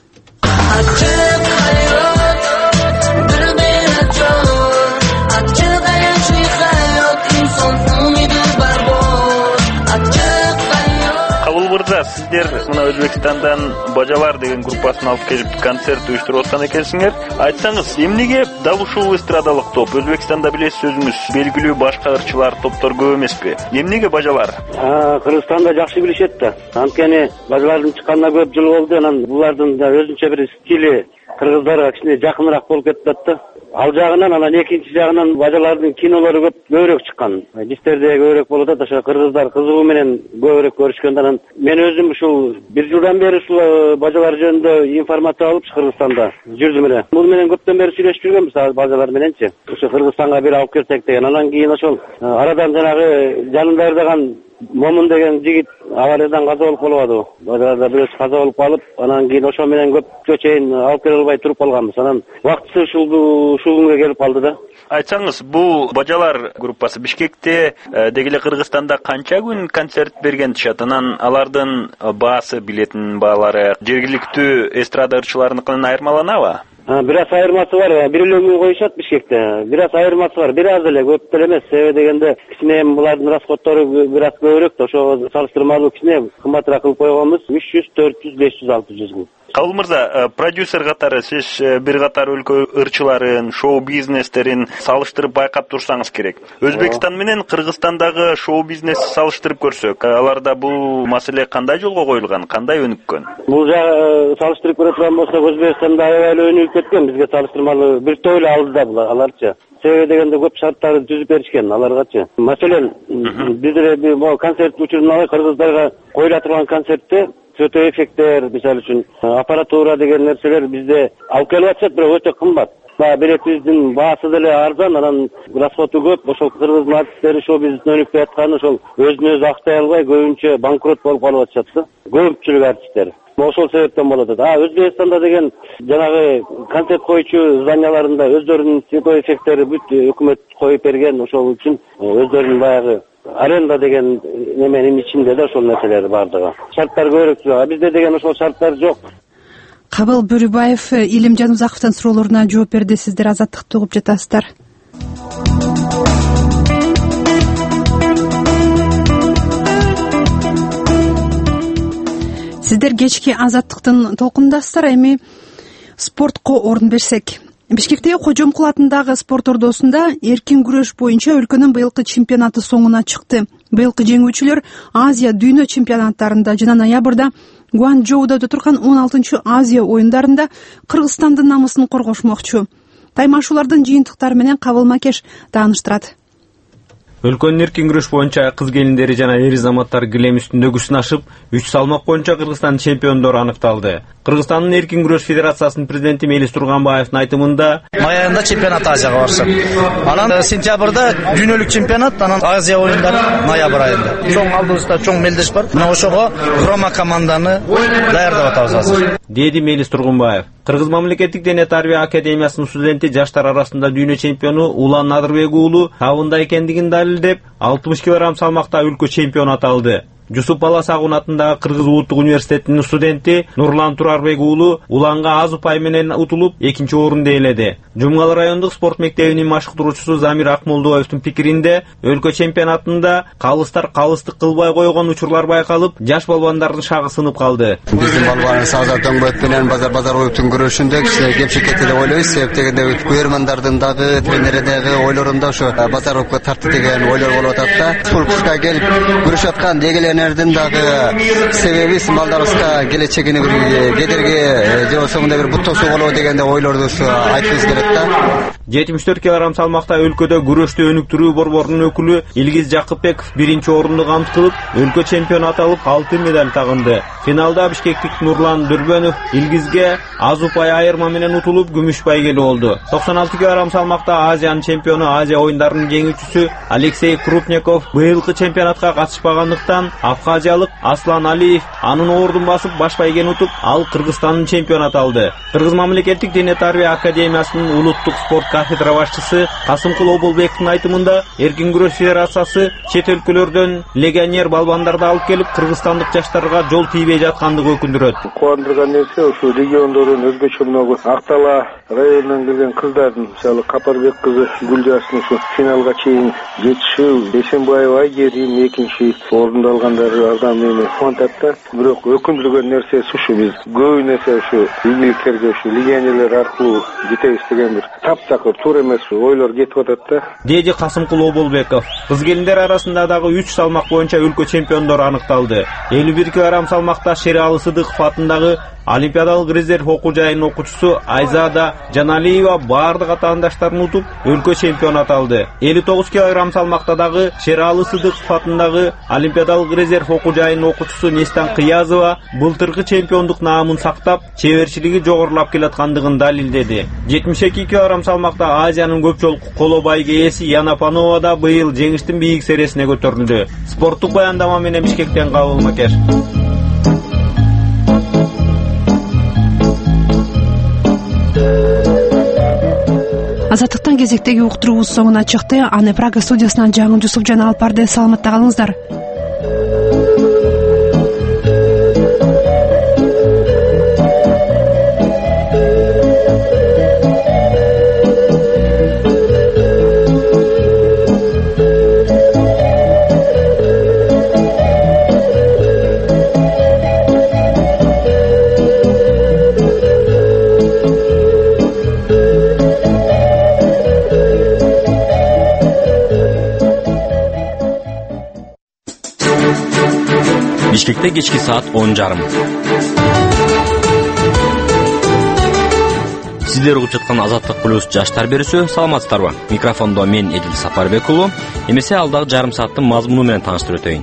Сиздер мына Өзбекстандан Бажалар деген группасын алып келип концерт уюштуруп аткан экенсиңер. Айтсаңыз, эмнеге дал ушул эстрадалык топ? Өзбекстанда билесиз өзүңүз белгилүү башка ырчылар, топтор көп эмеспи? Эмнеге Бажалар? Кыргызстанда жакшы билишет да. Анткени Бажалардын чыкканына көп жыл болду, анан булардын да өзүнчө бир стили кыргыздарга кичине жакыныраак болуп кетти да. Ал жагынан, анан экинчи жагынан Бажалардын кинолору көп көбүрөөк чыккан. Дистерде көбүрөөк болот да, ошо кыргыздар кызыгуу менен көбүрөөк көрүшкөн. Анан мен өзүм ушул бир жылдан бери ушул Бажалар жөнүндө информация алып Кыргызстанда жүрдүм эле. Муну менен көптөн бери сүйлөшүп жүргөнбүз Бажалар мененчи. Ошо Кыргызстанга бир алып келсек деген. Анан кийин ошол арадан жанагы жанында ырдаган Момун деген жигит авариядан каза болуп калбады. Бажаларда бирөөсү каза болуп калып, анан кийин ошо менен көпкө чейин алып келе албай туруп калганбыз. Анан убактысы ушул ушул күнгө келип калды да. Айтсаңыз, бул Бажалар группасы Бишкекте дегеле Кыргызстанда канча күн концерт берген дешет? Анан алардын баасы, билетинин баалары жергиликтүү эстрада ырчыларыныкынан айырмаланабы? Бир аз айырмасы бар. Бир эле күн коюшат Бишкекте. Бир аз айырмасы бар. Бир аз эле, көп деле эмес. Себеби дегенде кичине булардын расходтору бир аз көбүрөөк да, ошого салыштырмалуу кичине кымбатыраак кылып койгонбуз. үч жүз, төрт жүз, беш жүз, алты жүз күн. Кабыл мырза, продюсер катары сиз бир катар өлкө ырчыларын, шоу бизнестерин салыштырып байкап турсаңыз керек. Өзбекстан менен Кыргызстандагы шоу бизнести салыштырып көрсөк, аларда бул маселе кандай жолго коюлган, кандай өнүккөн? Бул жагы салыштырып көрө турган болсок, Өзбекстанда аябай өнүгүп кеткен, бизге салыштырмалуу бир топ эле алды да булар аларчы. Себеби дегенде көп шарттарды түзүп беришкен аларгачы. Маселен, бизде могу концерт учурунда алай кыргыздарга коюла турган концертте фото эффекттер, мисалы үчүн аппаратура деген нерселер бизде алып келип атышат, бирок өтө кымбат. Билетибиздин баасы деле арзан, анан расходу көп. Ошол кыргыздын артисттери шоу бизнесин өнүкпөй атканы ошол өзүн өзү актай албай көбүнчө банкрот болуп калып атышат да. Көпчүлүк артисттер. Ошол себептен болот. А Өзбекстанда деген жанагы концерт коюучу зданияларында өздөрүнүн световой эффекттери бүт өкмөт коюп берген, ошол үчүн өздөрүнүн баягы аренда деген неменин ичинде да ошол нерселер бардыгы. Шарттар көбүрөөк, а бизде деген ошол шарттар жок. Кабыл Бөрүбаев Илим Жанузаковдун суроолоруна жооп берди. Сиздер Азаттыкты угуп жатасыздар. Сиздер кечки Азаттыктын толкундасыздар. Эми спортко орун берсек. Бишкектеги Кожомкул атындагы спорт ордосунда эркин күрөш боюнча өлкөнүн быйылкы чемпионаты соңуна чыкты. Быйылкы жеңүүчүлөр Азия дүйнө чемпионаттарында жана ноябрда Гуанчжоуда өтө турган он алтынчы Азия оюндарында Кыргызстандын намысын коргошмокчу. Таймашуулардын жыйынтыктары менен Кабыл Макеш тааныштырат. Өлкөнүн эркин күрөш боюнча кыз келиндери жана эр азаматтар килем үстүндөгү сынашып, үч салмак боюнча Кыргызстан чемпиондору аныкталды. Кыргызстандын эркин күрөш федерациясынын президенти Мелис Турганбаевдин айтымында, май айында чемпионат Азияга барышат. Анан сентябрда дүйнөлүк чемпионат, анан Азия оюндары ноябрь айында. Чоң алдыбызда чоң мелдеш бар. Мына ошого курама команданы даярдап атабыз азыр, деди Мелис Турганбаев. Кыргыз мамлекеттик дене тарбия академиясынын студенти жаштар арасында дүйнө чемпиону Улан Надырбек уулу табында экендигин далилдеп, алтымыш килограмм салмакта өлкө чемпиону аталды. Жусуп Баласагун атындагы Кыргыз улуттук университетинин студенти Нурлан Турарбек уулу Уланга аз упай менен утулуп экинчи орунду ээледи. Жумгал райондук спорт мектебинин машыктыруучусу Замир Акмолдоевдун пикиринде, өлкө чемпионатында калыстар калыстык кылбай койгон учурлар байкалып, жаш балбандардын шагы сынып калды. Биздин балбан Сазат Оңбөт менен базар базар оюптун күрөшүндө кичине кемчилик кетти деп ойлойбуз. Себеп дегенде көрөрмандардын дагы, тренердин дагы ойлорунда ошо базаровка тартты деген ойлор болуп атат да. Спортка келип күрөшүп аткан дегелердин дагы себеби балдарыбызга келечегине бир кедерги же болбосо мындай бир буттоосу болобу дегенде ойлорду айтыбыз керек да. жетимиш төрт килограмм салмакта өлкөдө күрөштү өнүктүрүү борборунун өкүлү Илгиз Жакыпбеков биринчи орунду камт кылып, өлкө чемпиону аталып, алтын медаль тагынды. Финалда бишкектик Нурлан Дүрбөнов Илгизге аз упай айырма менен утулуп, күмүш байгели болду. токсон алты килограмм салмакта Азиянын чемпиону, Азия оюндарынын жеңүүчүсү Алексей Крупников быйылкы чемпионатка катышпагандыктан абхазиялык Аслан Алиев анын ордун басып, баш байгени утуп, ал Кыргызстандын чемпиону аталды. Кыргыз мамлекеттик дене тарбия академиясынын улуттук спорт кафедра башчысы Касымкул Оболбековдун айтымында, эркин күрөш федерациясы чет өлкөлөрдөн легионер балбандарды алып келип, кыргызстандык жаштарга жол тийбей жаткандыгы өкүндүрөт. Кубандырган нерсе ушу региондордун өзгөчө мынагу Ак Дала районунан келген кыздардын, мисалы Капарбек кызы Гүлжасын ушу финалга чейин жетишүү, Бейсенбаева Айгерим экинчи орунду алгандары абдан мени кубантат да. Бирок өкүндүргөн нерсеси ушу, биз көбү нерсе ушу ийгиликтерге ушу легионерлер аркылуу жетебиз деген бир таптакыр туура эмес ойлор кетип атат да, деди Касымкул Оболбеков. Кыз келиндер арасында дагы үч салмак боюнча өлкө чемпиондору аныкталды. элүү бир килограмм салмакта Шералы Сыдыков атындагы Олимпиадалык резерв окуу жайынын окуучусу Айзада Жаналиева бардык атаандаштарын утуп, өлкө чемпиону аталды. элүү тогуз килограмм салмакта дагы Шералы Сыдыков атындагы Олимпиадалык резерв окуу жайынын окуучусу Нестан Кыязова былтыркы чемпиондук наамын сактап, чеберчилиги жогорулап келаткандыгын далилдеди. жетимиш эки килограмм салмакта Азиянын көп жолку коло байге ээси Яна Панова да быйыл жеңиштин бийик сересине көтөрүлдү. Спорттук баяндама менен Бишкектен Кабыл Макеш. Азаттыктан кезектеги уктуруубуз соңуна чыкты. Аны Прага студиясынан Жаңы Жусуп жана алып барды. Саламатта калыңыздар. Бишкекте кечки саат он жарым. Сиздер угуп жаткан Азаттык плюс жаштар берүүсү. Саламатсыздарбы? Микрофондо мен Эдил Сапарбек уулу. Эмесе алдагы жарым сааттын мазмуну менен тааныштырып өтөйүн.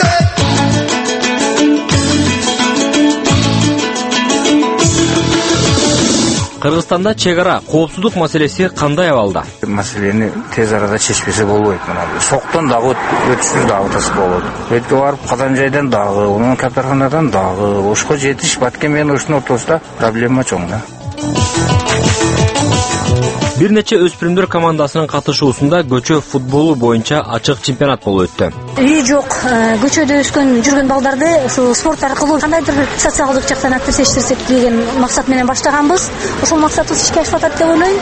Кыргызстанда чек ара коопсуздук маселеси кандай абалда? Маселени тез арада чечпесе болбойт. Мына соктон дагы өтүшүр дагы тасып болот. Өткө барып Казан жайдан дагы, унун катарханадан дагы, ошко жетиш Баткен менен ошонун ортосунда проблема чоң да. Бир нече өспүрүмдөр командасынын катышуусунда көчө футболу боюнча ачык чемпионат болуп өттү. Үйү жок, көчөдө өскөн жүргөн балдарды ушул спорт аркылуу кандайдыр социалдык жактан активдештирсек деген максат менен баштаганбыз. Ошол максатыбыз ишке ашып атат деп ойлойм.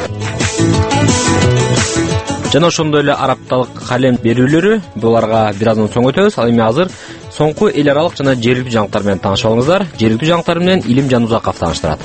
Жана ошондой эле арапталык калем берүүлөрү, буларга бир аздан соң өтөбүз. Ал эми азыр соңку эл аралык жана жергиликтүү жаңылыктар менен таанышып алыңыздар. Жергиликтүү жаңылыктар менен Илим Жанузаков тааныштырат.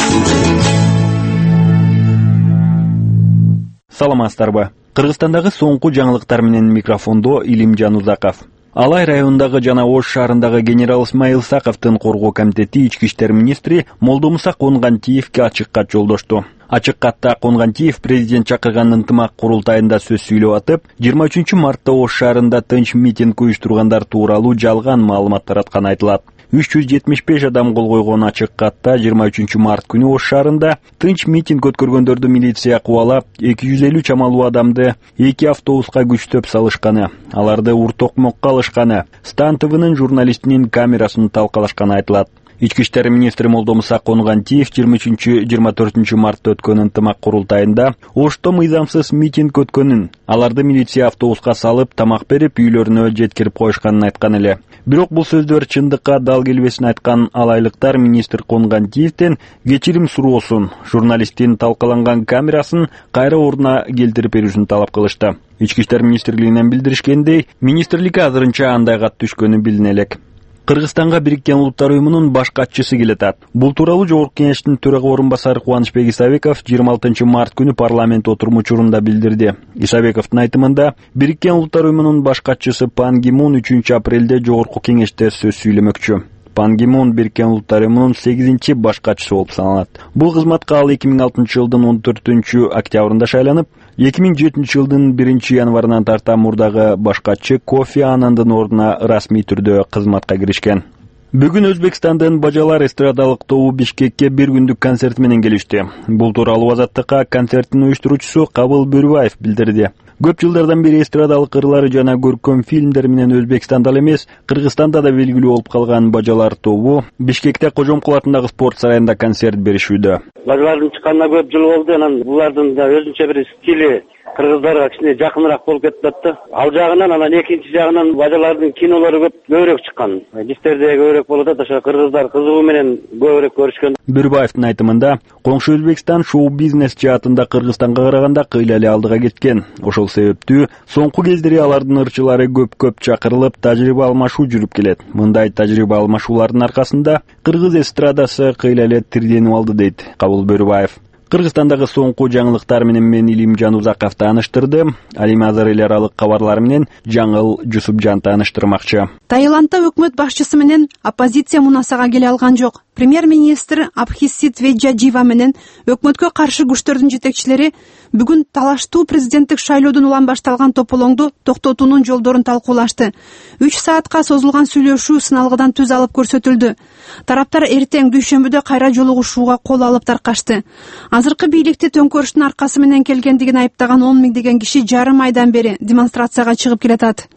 Саламатсыздарбы? Кыргызстандагы соңку жаңылыктар менен микрофондо Илим Жанузаков. Алай районундагы жана Ош шаарындагы генерал Исмаил Саковдун коргоо комитети ички иштер министри Молдомуса Конгантиевке ачык кат жолдошту. Ачык катта Конгантиев президент чакырган ынтымак курултайында сөз сүйлөп атып, жыйырма үчүнчү мартта Ош шаарында тынч митинг уюштургандар тууралуу жалган маалымат таратканы айтылат. үч жүз жетимиш беш адам кол койгон ачык катта жыйырма үчүнчү март күнү Ош шаарында тынч митинг өткөргөндөрдү милиция кубалап, эки жүз элүү чамалуу адамды эки автобуска күчтөп салышканы, аларды ур-токмокко алышканы, Стан ТВнын журналистинин камерасын талкалашканы айтылат. Ички иштер министри Молдомуса Конгантиев жыйырма үчүнчү жыйырма төртүнчү мартта өткөн ынтымак курултайында Ошто мыйзамсыз митинг өткөнүн, аларды милиция автобуска салып, тамак берип, үйлөрүнө жеткирип коюшканын айткан эле. Бирок бул сөздөр чындыкка дал келбесин айткан алайлыктар министр Конгантиевден кечирим суроосун, журналисттин талкаланган камерасын кайра ордуна келтирип берүүсүн талап кылышты. Ички иштер министрлигинен билдиришкендей, министрликке азырынча андай кат түшкөнү билине элек. Кыргызстанга Бириккен Улуттар уюмунун баш катчысы келет. Бул тууралуу Жогорку Кеңештин төрага орун басары Кубанычбек Исабеков жыйырма алтынчы март күнү парламент отуруму учурунда билдирди. Исабековдун айтымында, Бириккен Улуттар уюмунун баш катчысы Пан Ги Мун үчүнчү апрелде Жогорку Кеңеште сөз сүйлөмөкчү. Пан Ги Мун Бириккен Улуттар уюмунун сегизинчи баш катчысы болуп саналат. Бул кызматка ал эки миң алтынчы жылдын он төртүнчү октябрында шайланып, эки миң жетинчи жылдын биринчи январынан тарта мурдагы баш катчы Кофи Аннандын ордуна расмий түрдө кызматка киришкен. Бүгүн Өзбекстандын бажалар эстрадалык тобу Бишкекке бир күндүк концерт менен келишти. Бул тууралуу Азаттыкка концерттин уюштуруучусу Кабыл Бөрүбаев билдирди. Көп жылдардан бери эстрадалык ырлары жана көркөм фильмдер менен Өзбекстанда эмес, Кыргызстанда да белгилүү болуп калган бажалар тобу Бишкекте Кожомкул атындагы спорт сарайында концерт беришүүдө. Бажалардын чыкканына көп жыл болду, анан булардын да өзүнчө бир стили кыргыздарга кичине жакыныраак болуп кетип атты. Ал жагынан, анан экинчи жагынан бажалардын кинолору көп көбүрөөк чыккан. Дистерде көбүрөөк болуп атат, ошо кыргыздар кызыгуу менен көбүрөөк көрүшкөн. Бөрүбаевдин айтымында, коңшу Өзбекстан шоу-бизнес жаатында Кыргызстанга караганда кыйла эле алдыга кеткен. Ошол себептүү соңку кездери алардын ырчылары көп-көп чакырылып, тажрыйба алмашуу жүрүп келет. Мындай тажрыйба алмашуулардын аркасында кыргыз эстрадасы кыйла эле тирденип алды дейт Кабыл Бөрүбаев. Кыргызстандагы соңку жаңылыктар менен мен Илим Жанузаков тааныштырды. Ал эми азыр эл аралык кабарлар менен Жаңыл Жусупжан тааныштырмакчы. Таиландда өкмөт башчысы менен оппозиция мунасага келе алган жок. Премьер-министр Абхисит Веджаджива менен өкмөткө каршы күчтөрдүн жетекчилери бүгүн талаштуу президенттик шайлоодон улам башталган тополоңду токтотуунун жолдорун талкуулашты. үч саатка созулган сүйлөшүү сыналгыдан түз алып көрсөтүлдү. Тараптар эртең дүйшөмбүдө кайра жолугушууга кол алып таркашты. Азыркы бийликти төңкөрүштүн аркасы менен келгендигин айыптаган он миңдеген киши жарым айдан бери демонстрацияга чыгып келатат.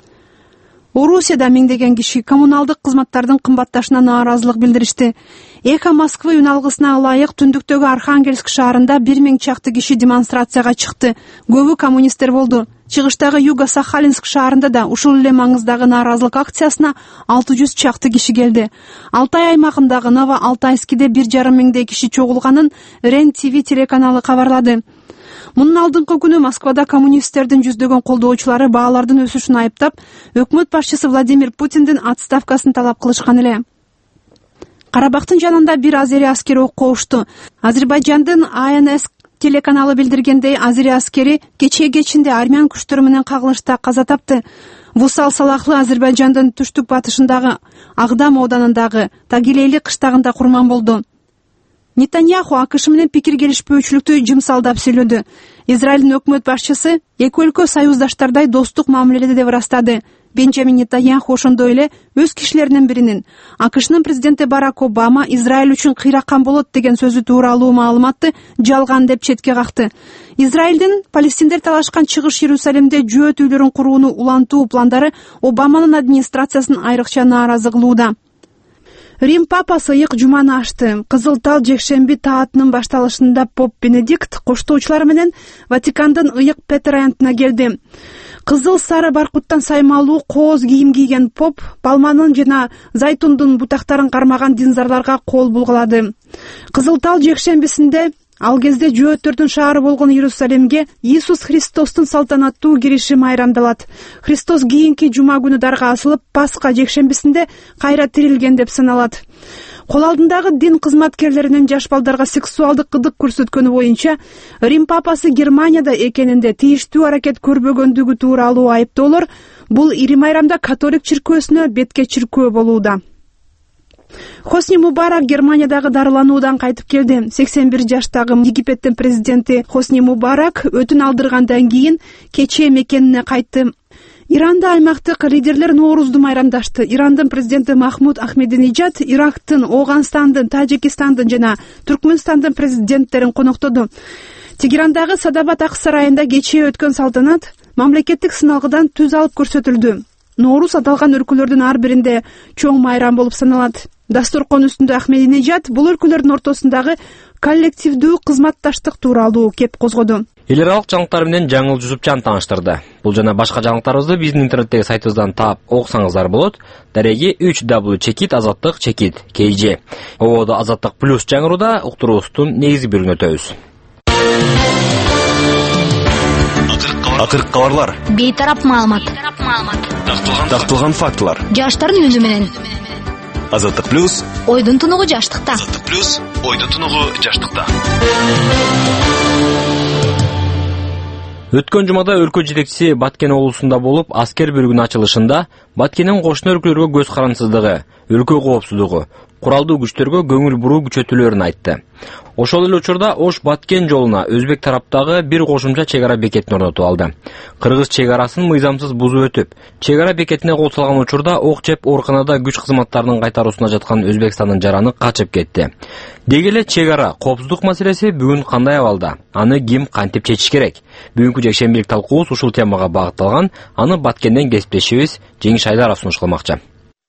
Орусияда миңдеген киши коммуналдык кызматтардын кымбатташына нааразылык билдиришти. Эхо Москвы үналгысына ылайык түндүктөгү Архангельск шаарында бир миң чакты киши демонстрацияга чыкты. Көбү коммунисттер болду. Чыгыштагы Юго-Сахалинск шаарында да ушул эле маңыздагы нааразылык акциясына алты жүз чакты киши келди. Алтай аймагындагы Ново-Алтайскиде бир жарым миңдей киши чогулганын Рен ТВ телеканалы кабарлады. Мунун алдыңкы күнү Москвада коммунисттердин жүздөгөн колдоочулары баалардын өсүшүн айыптап, өкмөт башчысы Владимир Путиндин отставкасын талап кылышкан эле. Карабактын жанында бир азери аскери окко ушту. Азербайжандын А Н С телеканалы билдиргендей, азери аскери кечээ кечинде армян күчтөрү менен кагылышта каза тапты. Вусал Салахлы Азербайжандын түштүк батышындагы Агдам ауданындагы Тагилейли кыштагында курман болду. Нетаньяху АКШ менен пикир келишпөөчүлүктү жымсалдап сүйлөдү. Израилдин өкмөт башчысы эки өлкө союздаштардай достук мамиледе деп ырастады. Бенджамин Нетаньяху ошондой эле өз кишилеринин биринин АКШнын президенти Барак Обама Израиль үчүн кыйраккан болот деген сөзү тууралуу маалыматты жалган деп четке какты. Израилдин палестиндер талашкан чыгыш Иерусалимде жөөт үйлөрүн курууну улантуу пландары Обаманын администрациясын айрыкча нааразы кылууда. Рим папасы ыйык жуманы ачты. Кызыл Тал жекшемби таатынын башталышында поп Бенедикт коштоочулар менен Ватикандын ыйык Петр аянтына келди. Кызыл сары баркуттан саймалуу кооз кийим кийген поп палманын жана зайтундун бутактарын кармаган динзарларга кол булгалады. Кызыл Тал жекшембисинде ал кезде жөөттөрдүн шаары болгон Иерусалимге Иисус Христостун салтанаттуу кириши майрамдалат. Христос кийинки жума күнү дарга асылып, Пасха жекшембисинде кайра тирилген деп саналат. Кол алдындагы дин кызматкерлеринин жаш балдарга сексуалдык кыдык көрсөткөнү боюнча Рим папасы Германияда экенинде тийиштүү аракет көрбөгөндүгү тууралуу айыптоолор бул ири майрамда католик чиркөөсүнө бетке чиркөө болууда. Хосни Мубарак Германиядагы дарылануудан кайтып келди. сексен бир жаштагы Египеттин президенти Хосни Мубарак өтүн алдыргандан кийин кечээ мекенине кайтты. Иранда аймактык лидерлер Ноорузду майрамдашты. Ирандын президенти Махмуд Ахмединежад Ирактын, Ооганстандын, Тажикистандын жана Түркмөнстандын президенттерин коноктоду. Тегерандагы Садабат ак сарайында кечээ өткөн салтанат мамлекеттик сыналгыдан түз алып көрсөтүлдү. Ноорус аталган өлкөлөрдүн ар биринде чоң майрам болуп саналат. Дасторкон үстүндө Ахмединежад бул өлкөлөрдүн ортосундагы коллективдүү кызматташтык тууралуу кеп козгоду. Эл аралык жаңылыктар менен жаңыл Жусупчан тааныштырды. Бул жана башка жаңылыктарыбызды биздин интернеттеги сайтыбыздан таап окусаңыздар болот. Дареги үч дабл ю чекит азаттык чекит кей же. Ободо Азаттык плюс жаңыруда уктуруубуздун негизги бөлүгүнө өтөбүз. Акыркы кабарлар. Бейтарап маалымат. Такталган фактылар. Жаштардын үнү менен. Азаттык плюс. Ойдун тунугу жаштыкта. Азаттык плюс. Ойдун тунугу жаштыкта. Өткөн жумада өлкө жетекчиси Баткен облусунда болуп, аскер бөлүгүнүн ачылышында Баткендин кошуна өлкөлөргө көз карансыздыгы, өлкө коопсуздугу, куралдуу күчтөргө көңүл буруу күчөтүүлөрүн айтты. Ошол эле учурда Ош Баткен жолуна өзбек тараптагы бир кошумча чек ара бекетин орнотуп алды. Кыргыз чек арасын мыйзамсыз бузуп өтүп, чек ара бекетине кол салган учурда ок жеп ооруканада күч кызматтарынын кайтаруусуна жаткан Өзбекстандын жараны качып кетти. Деги эле чек ара коопсуздук маселеси бүгүн кандай абалда? Аны ким кантип чечиш керек? Бүгүнкү жекшембилик талкуубуз ушул темага багытталган. Аны Баткенден кесиптешибиз Жеңиш Айдаров сунуш кылмакчы.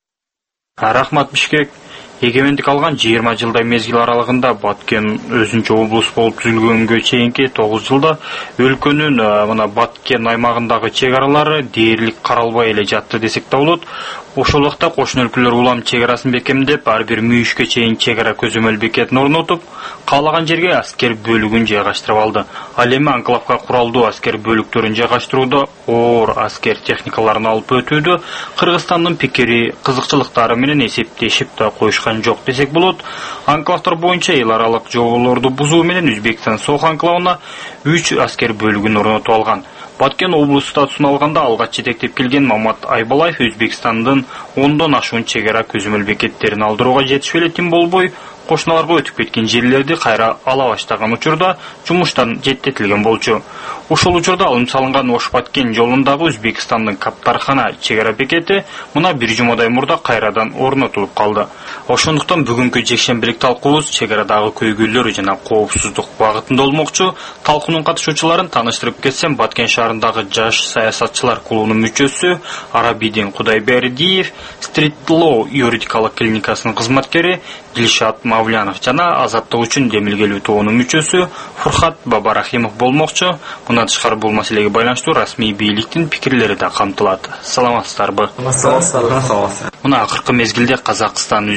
Рахмат, Бишкек. Эгемендик алган жыйырма жылдай мезгил аралыгында Баткен өзүнчө облус болуп түзүлгөнгө чейинки тогуз жылда өлкөнүн мына Баткен аймагындагы чек аралары дээрлик каралбай эле жатты десек да болот. Ошол убакта кошуна өлкөлөр улам чек арасын бекемдеп, ар бир мүйүшкө чейин чек ара көзөмөл бекетин орнотуп, каалаган жерге аскер бөлүгүн жайгаштырып алды. Ал эми анклавга куралдуу аскер бөлүктөрүн жайгаштырууда, оор аскер техникаларын алып өтүүдө Кыргызстандын пикири, кызыкчылыктары менен эсептешип да коюшкан жок десек болот. Анклавдар боюнча эл аралык жоболорду бузуу менен Өзбекстан Сох анклавына үч аскер бөлүгүн орнотуп алган. Баткен облус статусун алганда алгач жетектеп келген Мамат Айбалаев Өзбекстандын ондон ашуун чек ара көзөмөл бекеттерин алдырууга жетишип эле тим болбой, кошуналарга өтүп кеткен жерлерди кайра ала баштаган учурда жумуштан четтетилген болчу. Ошол учурда алым салынган Ош Баткен жолундагы Өзбекстандын Каптархана чек ара бекети мына бир жумадай мурда кайрадан орнотулуп калды. Ошондуктан бүгүнкү жекшембилик талкуубуз чек арадагы көйгөйлөр жана коопсуздук багытында болмокчу. Талкуунун катышуучуларын тааныштырып кетсем, Баткен шаарындагы жаш саясатчылар клубунун мүчөсү Арабидин Кудайбердиев, Street Law юридикалык клиникасынын кызматкери Дилшат Мавлянов жана азаттык үчүн демилгелүү тобунун мүчөсү Фурхат Бабарахимов болмокчу. Мындан тышкары бул маселеге байланыштуу расмий бийликтин пикирлери да камтылат. Саламатсыздарбы? Саламатсыздарбы? Мына акыркы мезгилде Казакстан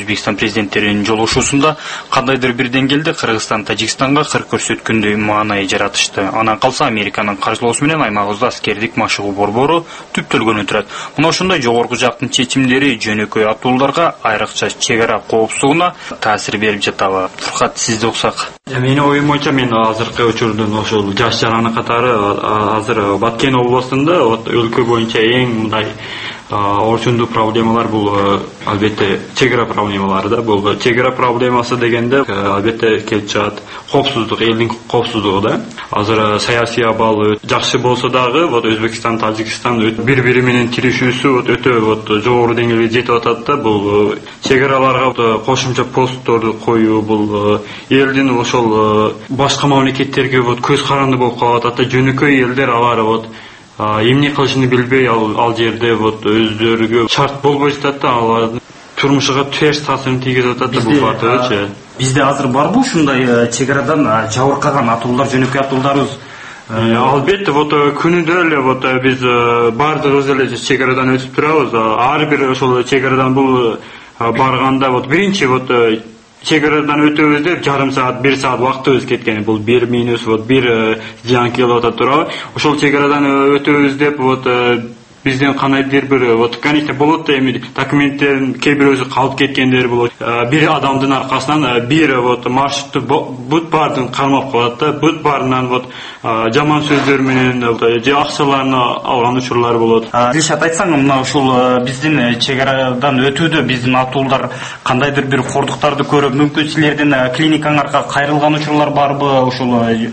Өзбекстан президенттеринин жолугушуусунда кандайдыр бир деңгээлде Кыргызстан Тажикстанга кыр көрсөткөндөй маанай жаратышты. Анан калса Американын каржылоосу менен аймагыбызда аскердик машыгуу борбору түптөлгөнү турат. Мына ошондой жогорку жактын чечимдери жөнөкөй атууларга, айрыкча чек ара коопсуздугуна таасир берип жатабы? Фуркат, сизди уксак. Менин оюм боюнча мен азыркы учурдун ошол жаш жараны катары азыр Баткен областында өлкө боюнча эң мындай орчундуу проблемалар бул албетте чек ара проблемалары да. Бул чек ара проблемасы дегенде албетте келип чыгат коопсуздук, элдин коопсуздугу да. Азыр саясий абал жакшы болсо дагы вот Өзбекстан, Тажикстан бири-бири менен тиришүүсү вот өтө вот жогору деңгээлге жетип атат да. Бул чек араларга кошумча постторду коюу, бул элдин ошол башка мамлекеттерге вот көз каранды болуп калып атат да. Жөнөкөй элдер алар вот эмне кылышын билбей ал, ал жерде вот өздөрүгө шарт болбой жатат да, алардын турмушуга терс таасирин тийгизип атат да бул фактычы. Бизде азыр барбы ушундай чек арадан жабыркаган атуулар, жөнөкөй атуулдарыбыз? Албетте вот күнүдө эле вот биз баардыгыбыз эле чек арадан өтүп турабыз. Ар бир ошол чек арадан бул барганда вот биринчи вот чек арадан өтөбүз деп жарым саат, бир саат убактыбыз кеткен. Бул бир минус вот бир зыян келип атат туурабы? Ошол чек арадан өтөбүз деп вот бизден кандайдыр бир вот конечно болот да, эми документтерин кээ бирөөсү калып кеткендер болот. Бир адамдын аркасынан бир вот маршрутту бүт баардыгын кармап коет да. Бүт баарынан вот жаман сөздөр менен же акчаларын алган учурлар болот. Дилшат, айтсаң, мына ушул биздин чек арадан өтүүдө биздин атуулар кандайдыр бир кордуктарды көрүп, мүмкүн силердин клиникаңарга кайрылган учурлар барбы? Ушул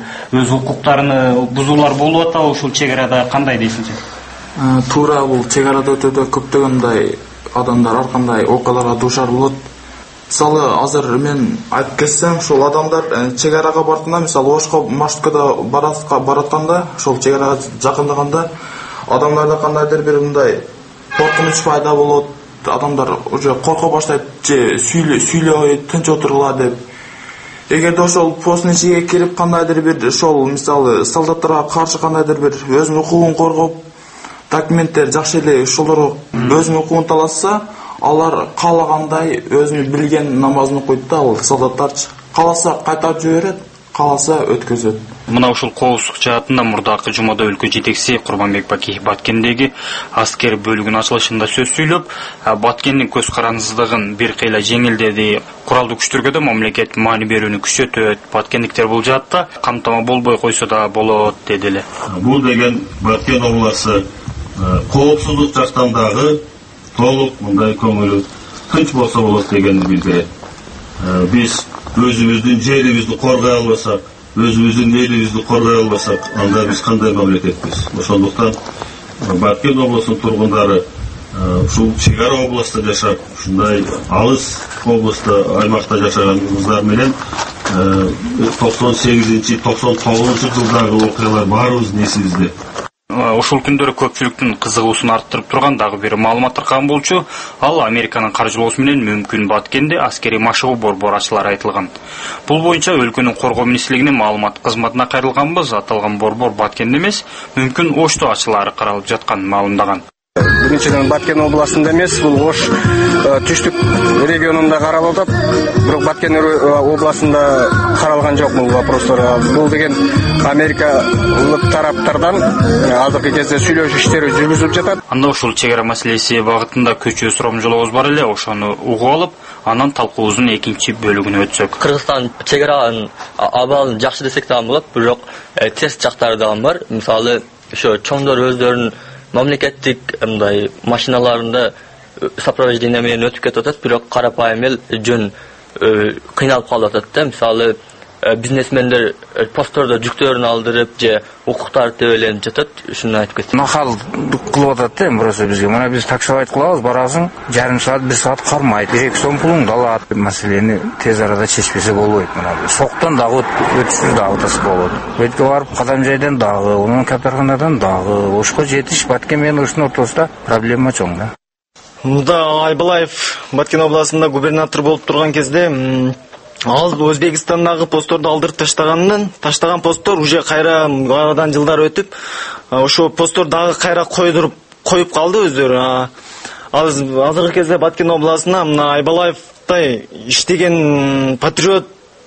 өз укуктарын бузуулар болуп атабы ушул чек арада, кандай дейсиңер? Туура, бул чек арада өтүүдө көптөгөн мындай адамдар ар кандай окуяларга дуушар болот. Мисалы азыр мен айтып кетсем, ушул адамдар чек арага бардыганда, мисалы Ошко маршруткада баратканда, ушул чек арага жакындаганда адамдарда кандайдыр бир мындай коркунуч пайда болот. Адамдар уже корко баштайт, же сүйлөбөй тынч отургула деп. Эгерде ошол посттун ичине кирип кандайдыр бир ошол мисалы солдаттарга каршы кандайдыр бир өзүнүн укугун коргоп, документтер жакшы эле ошолорго өзүнүн укугун талашса, алар каалагандай өзүнүн билген намазын окуйт да, ал солдаттарчы. Кааласа кайтарып жиберет, кааласа өткөзөт. Мына ушул коопсуздук жаатында мурдакы жумада өлкө жетекчиси Курманбек Бакиев Баткендеги аскер бөлүгүнүн ачылышында сөз сүйлөп, Баткендин көз карандысыздыгын бир кыйла жеңилдеди. Куралдуу күчтөргө да мамлекет маани берүүнү күчөтөт. Баткендиктер бул жаатта камтама болбой койсо да болот деди эле. Бул деген Баткен областы коопсуздук жактан дагы толук мындай көңүлү тынч болсо болот дегенди билдирет. Биз өзүбүздүн жерибизди коргой албасак, өзүбүздүн элибизди коргой албасак, анда биз кандай мамлекетпиз? Ошондуктан Баткен областынын тургундары ушул чек ара областта жашап, ушундай алыс областта, аймакта жашаганыбыздар менен токсон сегизинчи токсон тогузунчу жылдагы окуялар баарыбыздын эсибизде. Ушул күндөрү көпчүлүктүн кызыгуусун арттырып турган дагы бир маалымат таркаган болчу. Ал Американын каржылоосу менен мүмкүн Баткенде аскери машыгуу борбору ачылары айтылган. Бул боюнча өлкөнүн коргоо министрлигинин маалымат кызматына кайрылганбыз. Аталган борбор Баткенде эмес, мүмкүн Ошто ачылары каралып жатканын маалымдаган. Биринчиден Баткен областында эмес, бул Ош түштүк регионунда каралып атат. Бирок Баткен областында каралган жок бул вопростор. Бул деген америкалык тараптардан азыркы кезде сүйлөшүү иштери жүргүзүлүп жатат. Анда ушул чек ара маселеси багытында көчө сурамжылообуз бар эле, ошону угуп алып, анан талкуубуздун экинчи бөлүгүнө өтсөк. Кыргызстан чек аранын абалын жакшы десек да болот, бирок терс жактары да бар. Мисалы, ошо чоңдор өздөрүнүн мамлекеттик мындай машиналарында сопровождение менен өтүп кетип атат, бирок карапайым эл жөн кыйналып калып атат да. Мисалы, бизнесмендер посттордо жүктөрүн алдырып же укуктарды тебеленип жатат, ушуну айтып кетти. Махал кылып атат да, просто бизге. Мына биз таксовать кылабыз, барасың, жарым саат, бир саат кармайт. бир эки сом пулуңду алат. Маселени тез арада чечпесе болбойт. Мына соктон дагы өтүшүр дагы тасып болот. Өткө барып Кадамжайдан дагы, онун Каптарханадан дагы, Ошко жетиш, Баткен менен Оштун ортосунда проблема чоң да. Мында Айбалаев Баткен областында губернатор болуп турган кезде ал Өзбекстандагы постторду алдырып таштаганынан, таштаган посттор уже кайра арадан жылдар өтүп, ошо посттор дагы кайра койдуруп коюп калды өздөрү. азыркы кезде Баткен областына мына Айбалаевтай иштеген патриот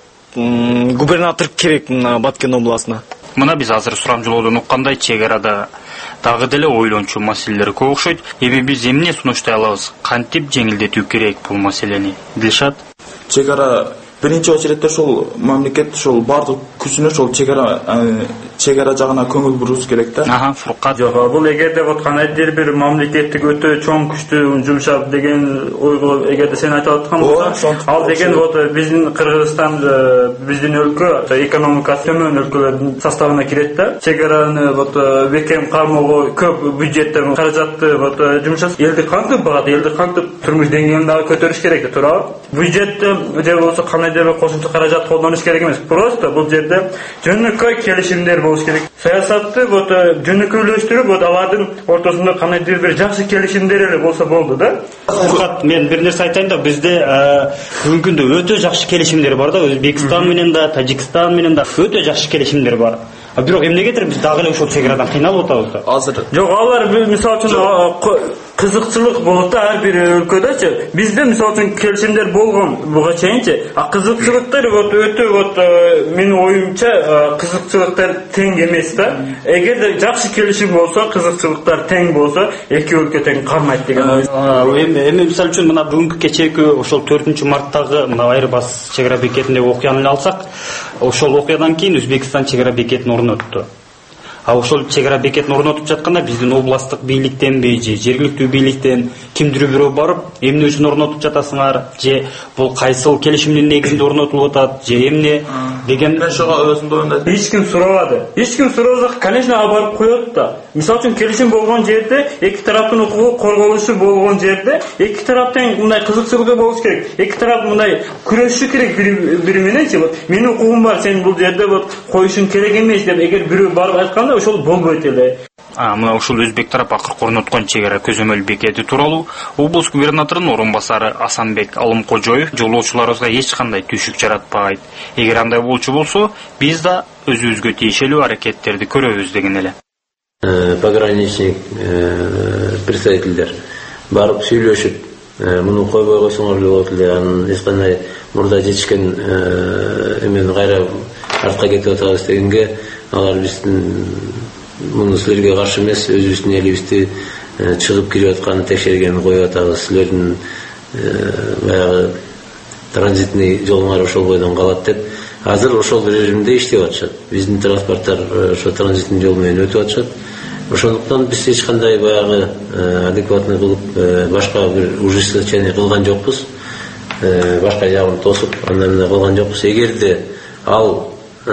губернатор керек мына Баткен областына. Мына биз азыр сурамжылоодон уккандай чек арада дагы деле ойлончу маселелер көп окшойт. Эми биз эмне сунуштай алабыз? Кантип жеңилдетүү керек бул маселени? Дилшат? Чек ара биринчи очередде ошол мамлекет ошол бардык күчүнө ошол чек ара чек ара жагына көңүл бурубуз керек да. Аха, Фуркат. Жок, бул эгерде вот кандайдыр бир мамлекеттик өтө чоң күчтү жумшап деген ойго эгерде сен айтып аткан болсоң, ал деген вот биздин Кыргызстан, биздин өлкө экономикасы төмөн өлкөлөрдүн составына кирет да. Чек араны вот бекем кармоого көп бюджеттен каражатты вот жумшаса, элди кантип багат, элди кантип турмуш деңгээлин дагы көтөрүш керек да, туурабы? Бюджетти же болсо кандайдыр бир кошумча каражат колдонуш керек эмес. Просто бул жерде жөнөкөй келишимдер болуш керек. Саясатты вот жөнөкөйлөштүрүп, вот алардын ортосунда кандайдыр бир жакшы келишимдер эле болсо болду да. Фуркат, мен бир нерсе айтайын да, бизде бүгүнкү күндө өтө жакшы келишимдер бар да, Өзбекстан менен да, Тажикстан менен да өтө жакшы келишимдер бар. А бирок эмнегедир биз дагы эле ошол чек арадан кыйналып атабыз да. Азыр. Жок, алар мисалы үчүн кызыкчылык болот да ар бир өлкөдөчү. Бизде мисалы үчүн келишимдер болгон буга чейинчи, а кызыкчылыктар вот өтө вот менин оюмча кызыкчылыктар тең эмес да. Эгерде жакшы келишим болсо, кызыкчылыктар тең болсо, эки өлкө тең кармайт деген ой. Эми эми мисалы үчүн мына бүгүнкү кечээки ошол төртүнчү марттагы мына Айырбас чек ара бекетиндеги окуяны алсак, ошол окуядан кийин Өзбекстан чек ара бекетин орнотту. А ошол чек ара бекетин орнотуп жатканда биздин областтык бийликтенби же жергиликтүү бийликтен кимдир бирөө барып, эмне үчүн орнотуп жатасыңар, же бул кайсыл келишимдин негизинде орнотулуп атат, же эмне деген ошого өзүндө ойдойт. Эч ким сурабады. Эч ким сурабаса, конечно, барып коет да. Мисалы үчүн келишим болгон жерде, эки тараптын укугу корголушу болгон жерде, эки тараптын мындай кызыкчылыгы болуш керек. Эки тарап мындай күрөшү керек бири мененчи. Вот менин укугум бар, сен бул жерде вот коюшуң керек эмес деп эгер бирөө барып айтканда ошол болбойт эле. А мына ушул өзбек тарап акыркы орноткон чек ара көзөмөл бекети тууралуу облус губернаторунун орун басары Асанбек Алымкожоев жолоочуларыбызга эч кандай түйшүк жаратпайт. Эгер андай болчу болсо, биз да өзүбүзгө тиешелүү аракеттерди көрөбүз деген эле. Пограничник представительдер барып сүйлөшүп, муну койбой койсоңор деп болот эле, анын эч кандай мурда жетишкен эмени кайра артка кетип атабыз дегенге, алар биздин муну силерге каршы эмес, өзүбүздүн элибизди чыгып кирип аткан текшергенин коюп атабыз. Силердин баягы транзитный жолуңар ошол бойдон калат деп азыр ошол режимде иштеп атышат. Биздин транспорттор ошо транзитный жол менен өтүп атышат. Ошондуктан биз эч кандай баягы адекватный кылып башка бир ужесточение кылган жокпуз. Башка жагын тосуп, андан эмне кылган жокпуз. Эгерде ал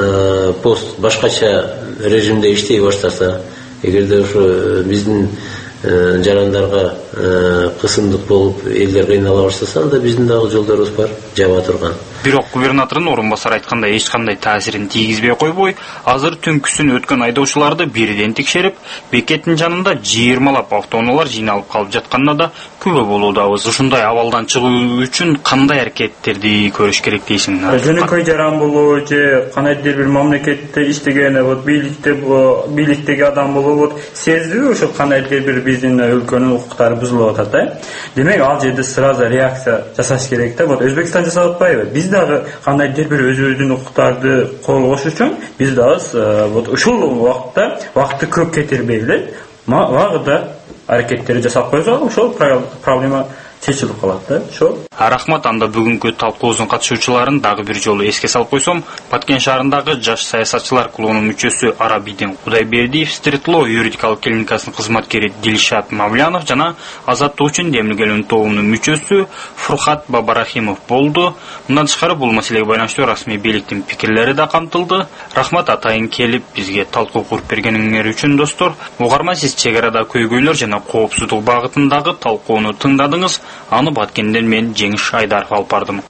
пост башкача режимде иштей баштаса, эгерде ошо биздин жарандарга кысымдык болуп элдер кыйнала баштаса, анда биздин дагы жолдорубуз бар, жаба турган. Бирок губернатордун орун басары айткандай эч кандай таасирин тийгизбей койбой, азыр түнкүсүн өткөн айдоочуларды бирден текшерип, бекеттин жанында жыйырмалап автоунаалар жыйналып калып жатканына да күбө болуудабыз. Ушундай абалдан чыгуу үчүн кандай аракеттерди көрүш керек дейсиң? Жөнөкөй жаран болобу же кандайдыр бир мамлекетте иштеген, вот бийликте бийликтеги адам болобу, вот сездиби ошо кандайдыр бир биздин өлкөнүн укуктары бузулуп атат да? Демек ал жерде сразу реакция жасаш керек да. Вот Өзбекстан жасап атпайбы? Биз дагы кандайдыр бир өзүбүздүн укуктарды коргош үчүн биз дагы вот ушул убакытта убакытты көп кетирбей эле вагыда аракеттерди жасап койсок, ошол проблема чечилип калат да. Ошо. Рахмат, анда бүгүнкү талкуубуздун катышуучуларын дагы бир жолу эске салып койсом, Баткен шаарындагы жаш саясатчылар клубунун мүчөсү Арабидин Кудайбердиев, Стритло юридикалык клиникасынын кызматкери Дилшат Мавлянов жана Азаттык үчүн демилгелүү тобунун мүчөсү Фуркат Бабарахимов болду. Мындан тышкары бул маселеге байланыштуу расмий бийликтин пикирлери да камтылды. Рахмат атайын келип бизге талкуу куруп бергениңер үчүн достор. Угарма, сиз чек арада көйгөйлөр жана коопсуздук багытындагы талкууну тыңдадыңыз. Аны Баткенден мен Жеңиш Айдаров алып бардым.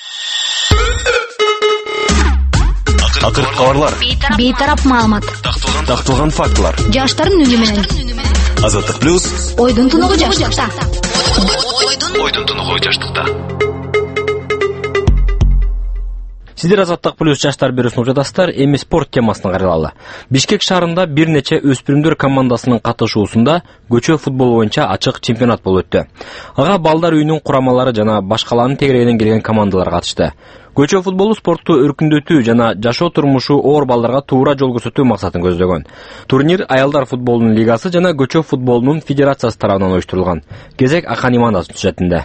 Акыркы кабарлар, бейтарап маалымат, такталган фактылар, жаштардын үнү менен. Азаттык плюс, ойдун тунугу жаштыкта. Ойдун тунугу жаштыкта. Сиздер Азаттык плюс жаштар бирүүсүн угуп жатасыздар. Эми спорт темасын каралалы. Бишкек шаарында бир нече өспүрүмдөр командасынын катышуусунда көчө футбол боюнча ачык чемпионат болуп өттү. Ага балдар үйүнүн курамалары жана башкаларынын тегерегинен келген командалар катышты. Көчө футболу спортту өркүндөтүү жана жашоо турмушу оор балдарга туура жол көрсөтүү максатын көздөгөн. Турнир аялдар футболунун лигасы жана көчө футболунун федерациясы тарабынан уюштурулган. Кезек Ахан Имановдун сюжетинде.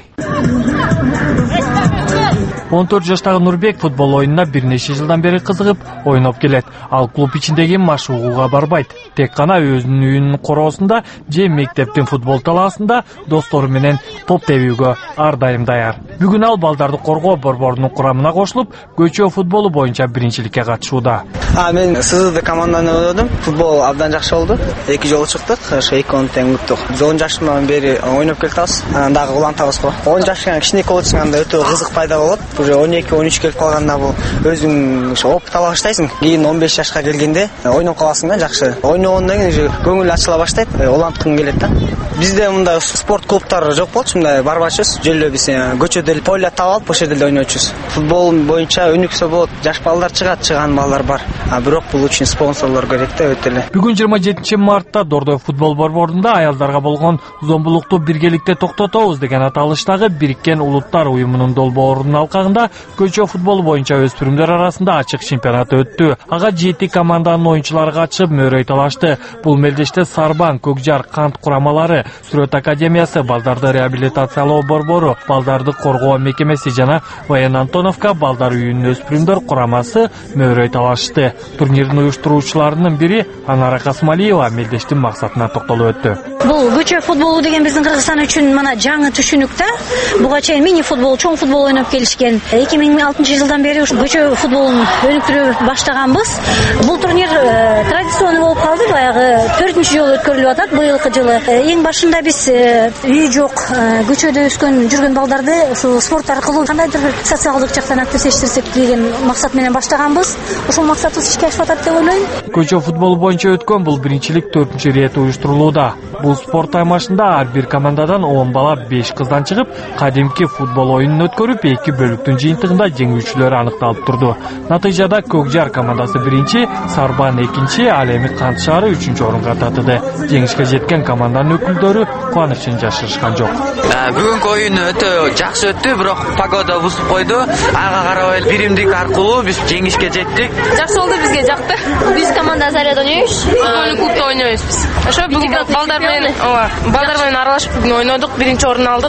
он төрт жаштагы Нурбек футбол оюнуна бир нече жылдан бери кызыгып ойноп келет. Ал клуб ичиндеги маш угууга барбайт. Тек гана өзүнүн үйүнүн короосунда же мектептин футбол талаасында достору менен топ тебүүгө ар дайым даяр. Бүгүн ал балдарды коргоо борборунун курамына кошулуп, көчө футболу боюнча биринчиликке катышууда. А мен СЗД команданы ойнодум. Футбол абдан жакшы болду. эки жолу чыктык, ошо экөөнү тең уттук. он жашымдан бери ойноп келатабыз. Дагы улантабыз го. он жашка кичинекей болуп чыкканда өтө кызык пайда болот. Уже он эки он үч келип калганда бул өзүң ошо опыт ала баштайсың. Кийин он беш жашка келгенде ойноп каласың да, жакшы. Ойногондон кийин уже көңүл ачыла баштайт, уланткың келет да. Бизде мындай спорт клубтары жок болчу, мындай барбачыбыз. Жөлө биз көчөдө поле таап алып, ошол жерде ойночубуз. Футбол боюнча өнүксө болот. Жаш балдар чыгат, чыган балдар бар. А бирок бул үчүн спонсорлор керек да, өтө эле. Бүгүн жыйырма жетинчи мартта Дордой футбол борборунда аялдарга болгон зомбулукту биргеликте токтотобуз деген аталыштагы Бириккен Улуттар уюмунун долбоорунун алкагында көчө футболу боюнча өспүрүмдөр арасында ачык чемпионат өттү. Ага жети команданын оюнчулары катышып мөөрөй талашты. Бул мелдеште Сарбан, Көкжар, Кант курамалары, Сүрөт академиясы, балдарды реабилитациялоо борбору, балдарды коргоо мекемеси жана Воен Антоновка балдар үйүнүн өспүрүмдөр курамасы мөөрөй талашты. Турнирдин уюштуруучуларынын бири Анара Касмалиева мелдештин максатына токтолуп өттү. Бул көчө футболу деген биздин Кыргызстан үчүн мына жаңы түшүнүк да. Буга чейин мини футбол, чоң футбол ойноп келишкен. эки миң алтынчы жылдан бери көчө футболун өнүктүрө баштаганбыз. Бул турнир традиционный болуп калды, баягы төртүнчү жолу өткөрүлүп атат быйылкы жылы. Эң башында биз үй жок, көчөдө өскөн жүргөн балдарды ушул спорт аркылуу кандайдыр бир социалдык жактан активдештирсек деген максат менен баштаганбыз. Ошол максатыбыз ишке ашып атат деп ойлойм. Көчө футболу боюнча өткөн бул биринчилик төртүнчү ирет уюштурулууда. Бул спорт аймашында ар бир командадан он бала беш кыздан чыгып, кадимки футбол оюнун өткөрүп, эки бөлүктүн жыйынтыгында жеңүүчүлөр аныкталып турду. Натыйжада Көкжар командасы биринчи, Сарбан экинчи, ал эми Кант шаары үчүнчү орунга татыды. Жеңишке жеткен команданын өкүлдөрү кубанычын жашырышкан жок. Бүгүнкү оюн өтө жакшы өттү, бирок погода бузуп койду. Ага карабай биримдик аркылуу биз жеңишке жеттик. Жакшы болду, бизге жакты. Биз команда Заряда ойнойбуз, футболдук клубда ойнойбуз биз. Ошо бүгүн балдар менен, ооба, балдар менен аралашып бүгүн ойнодук, биринчи орун алдык.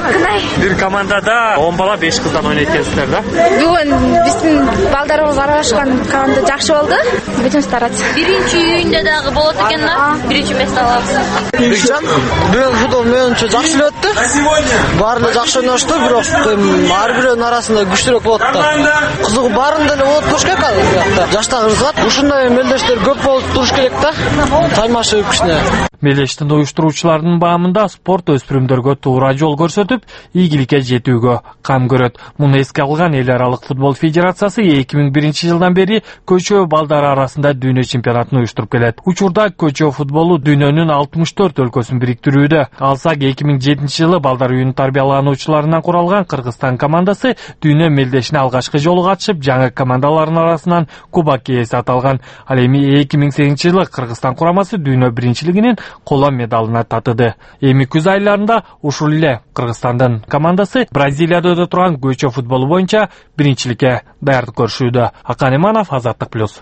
Бир командада он бала беш кыздан ойнойт экенсиздер да? Бүгүн биздин балдарыбыз аралашкан команда жакшы болду. Бүтүн стараться. Биринчи үйүндө дагы болот экен да, биринчи место алабыз. Бекжан, бүгүн футбол менче жакшы өттү. Баары эле жакшы ойношту, бирок ар бирөөнүн арасында күчтүүрөөк болот да. Кызыгуу баарында эле болот болуш керек ал. Жаштар кызыгат. Ушундай мелдештер көп болуп туруш керек да. Таймашып күчүнө. Мелдештин уюштуруучуларынын баамында спорт өспүрүмдөргө туура жол көрсөтүп, ийгиликке жетүүгө кам көрөт. Муну эске алган Эл аралык футбол федерациясы эки миң биринчи жылдан бери көчө балдар арасында дүйнө чемпионатын уюштуруп келет. Учурда көчө футболу дүйнөнүн алтымыш төрт өлкөсүн бириктирүүдө. Алсак эки миң жетинчи жылы балдар үйүнүн тарбиялануучуларынан куралган Кыргызстан командасы дүйнө мелдешине алгачкы жолу катышып, жаңы командалардын арасынан кубок ээси аталган. Ал эми эки миң сегизинчи жылы Кыргызстан курамасы дүйнө биринчилигинин коло медалына татыды. Эми күз айларында ушул эле Кыргызстандын командасы Бразилияда өтө турган көчө футболу боюнча биринчиликке даярдык көрүшүүдө. Ақан Иманов, Азаттык плюс.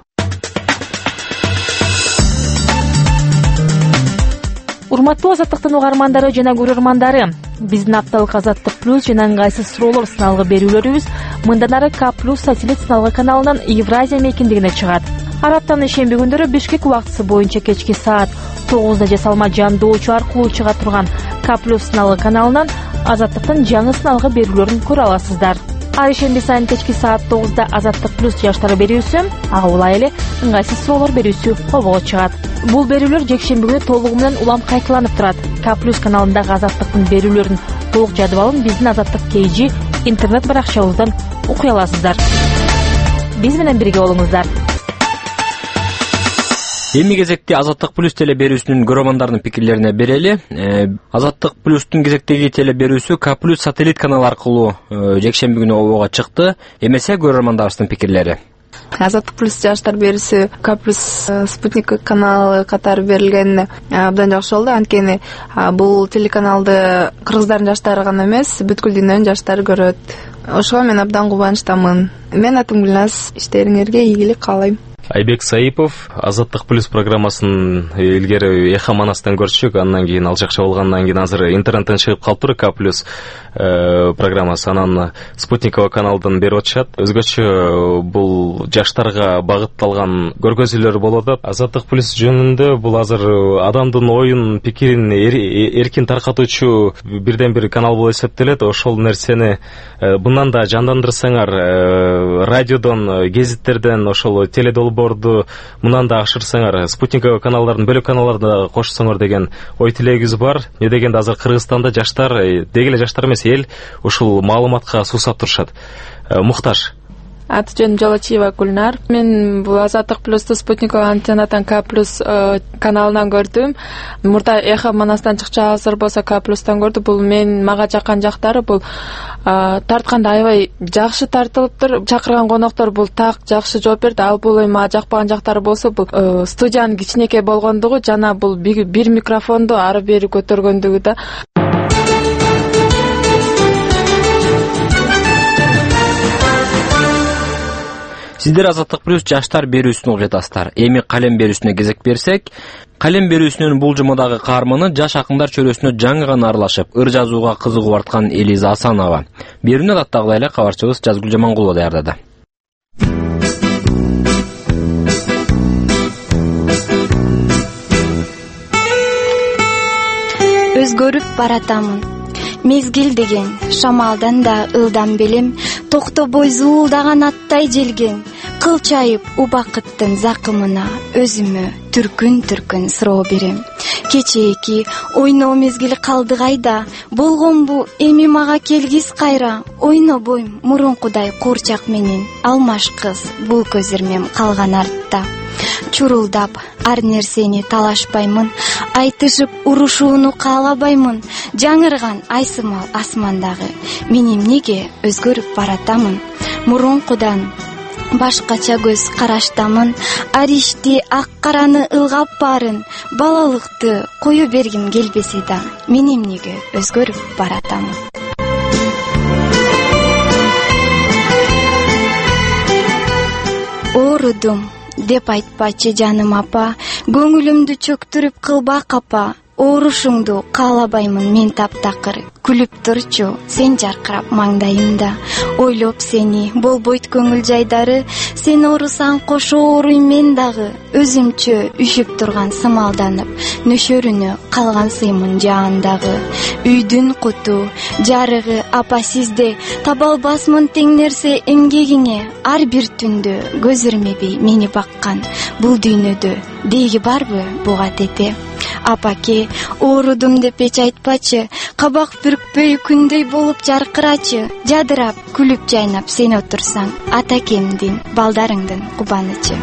Урматтуу Азаттыктын угармандары жана көрөрмандары, биздин апталык Азаттык плюс жана ыңгайсыз суроолор сыналгы берүүлөрүбүз мындан ары К плюс сателлит сыналгы каналынан Евразия мейкиндигине чыгат. Ар аптанын шемби күндөрү Бишкек убактысы боюнча кечки саат тогузда жасалма жандоочу аркылуу чыга турган К плюс сыналгы каналынан Азаттыктын жаңы сыналгы берүүлөрүн көрө аласыздар. Ар шемби сайын кечки саат тогузда Азаттык плюс жаштары берүүсү, ага улай эле ыңгайсыз суроолор берүүсү обого чыгат. Бул берүүлөр жекшемби күнү толугу менен улам кайталанып турат. К плюс каналындагы Азаттыктын берүүлөрүн толук жадыбалын биздин Азаттык кей жи интернет баракчабыздан окуй аласыздар. Биз менен бирге болуңуздар. Эми кезекте Азаттык плюс теле берүүсүнүн көрөрмандардын пикирлерине берели. Азаттык плюстун кезектеги теле берүүсү К плюс сателлит каналы аркылуу жекшемби күнү обого чыкты. Эмесе көрөрмандарыбыздын пикирлери. Азаттык плюс жаштар берүүсү К плюс спутник каналы катары берилгени абдан жакшы болду. Анткени бул телеканалды кыргыздардын жаштары гана эмес, бүткүл дүйнөнүн жаштары көрөт. Ошого мен абдан кубанычтамын. Мен атым Гүлназ, иштериңерге ийгилик каалайм. Айбек Саипов Азаттык плюс программасын илгери Эхо Манастан көрчүк, андан кийин ал жакча болгондон кийин азыр интернеттен чыгып калыптыр К плюс программасы, анан спутниковый каналдан берип атышат. Өзгөчө бул жаштарга багытталган көргөзүүлөр болуп атат. Азаттык плюс жөнүндө бул азыр адамдын оюн, пикирин эркин таркатуучу бирден бир канал болуп эсептелет. Ошол нерсени мындан да жандандырсаңар, радиодон, гезиттерден, ошол теледолбоорду мындан да ашырсаңар, спутниковый каналдардын бөлөк каналдарда кошсоңор деген ой тилегибиз бар. Не дегенде азыр Кыргызстанда жаштар, деги эле жаштар эмес, эл ушул маалыматка суусап турушат. Муктаж. Аты жөнүм Жолочиева Гүлнар. Мен бул Азаттык плюсту спутниковый антеннадан К плюс каналынан көрдүм. Мурда Эхо Манастан чыкча, азыр болсо К плюстан көрдүм. Бул мен мага жаккан жактары бул тартканда аябай жакшы тартылыптыр. Чакырган коноктор бул так жакшы жооп берди. Ал бул эми жакпаган жактары болсо бул студиянын кичинекей болгондугу жана бул бир микрофонду ары бери көтөргөндүгү да. Сиздер Азаттык плюс жаштар берүүсүн угуп жатасыздар. Эми калем берүүсүнө кезек берсек, калем берүүсүнүн бул жумадагы каарманы жаш акындар чөйрөсүнө жаңы гана аралашып, ыр жазууга кызыгып арткан Элиза Асанова. Берүүнү аттагылай эле кабарчыбыз Жазгүл Жамангулова даярдады. Өзгөрүп баратамын. Мезгил деген шамалдан да ылдам белем, токтобой зуулдаган аттай желген, кылчайып убакыттын закымына өзүмө түркүн-түркүн суроо берем. Кечээки ойноо мезгили калды кайда, болгонбу эми мага келгиз кайра, ойнобойм мурункудай куурчак менен, алмаш кыз бул көзүрмем калган артта. Чурулдап ар нерсени талашпаймын, айтышып урушууну каалабаймын, жаңырган айсымал асмандагы мен эмнеге өзгөрүп баратамын, мурункудан башкача көз караштамын, ар ишти ак караны ылгап баарын, балалыкты кое бергим келбесе да, мен эмнеге өзгөрүп баратамын. Оорудум деп айтпачы жаным апа, көңүлүмдү чөктүрүп кылба капа, оорушуңду каалабаймын мен таптакыр, күлүп турчу сен жаркырап маңдайымда, ойлоп сени болбойт көңүл жайдары, сен оорусаң кошо ооруйм мен дагы, өзүмчө үшүп турган сымалданып, нөшөрүнө калган сыймын жаандагы, үйдүн куту жарыгы апа сизде, таба албасмын тең нерсе эмгегиңе, ар бир түндө көз ирмебей мени баккан, бул дүйнөдө деги барбы буга тете? Апаке, оорудум деп эч айтпачы, кабак бүркпөй күндөй болуп жаркырачы, жадырап, күлүп жайнап сен отурсаң, атакемдин, балдарыңдын кубанычы.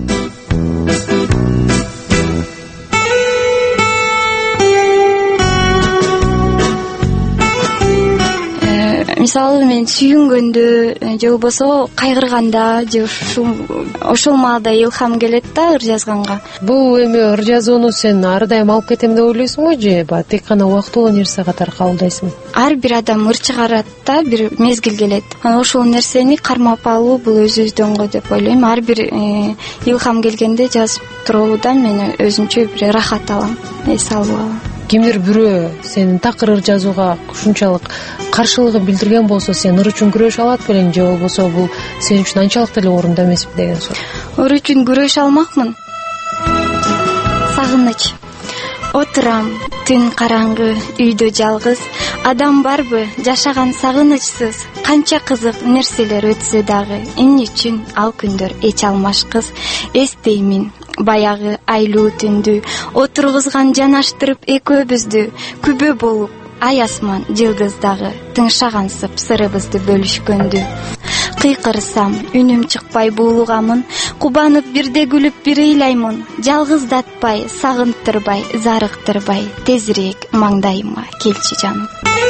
Мисалы мен сүйүнгөндө же болбосо кайгырганда же ошол маалда илхам келет да ыр жазганга. Бул эми ыр жазууну сен ар дайым алып кетем деп ойлойсуңбу же тек гана убактылуу нерсе катары кабылдайсың? Ар бир адам ыр чыгарат да, бир мезгил келет. Анан ошол нерсени кармап алуу бул өзүбүздөн го деп ойлойм. Ар бир илхам келгенде жазып туруудан мен өзүмчө бир рахат алам, эс алып алам. Кимдир бирөө сенин такыр ыр жазууга ушунчалык каршылыгын билдирген болсо, сен ыр үчүн күрөшө алат белең же болбосо бул сен үчүн анчалык деле орунду эмеспи деген суроо. Ыр үчүн күрөшө алмакмын. Сагыныч. Отурам түн караңгы үйдө жалгыз, адам барбы жашаган сагынычсыз, канча кызык нерселер өтсө дагы, эмне үчүн ал күндөр эч алмашкыз, эстеймин баягы айлуу түндү, отургузган жанаштырып экөөбүздү, күбө болуп ай асман жылдыздагы, тыңшагансып сырыбызды бөлүшкөндү. кыйкырсам үнүм чыкпай буулугамын, кубанып бирде күлүп бир ыйлаймын, жалгыздатпай, сагынтырбай, зарыктырбай, тезирээк маңдайыма келчи жаным.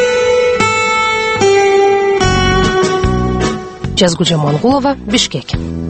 Жазгужа Монгулова, Бишкек.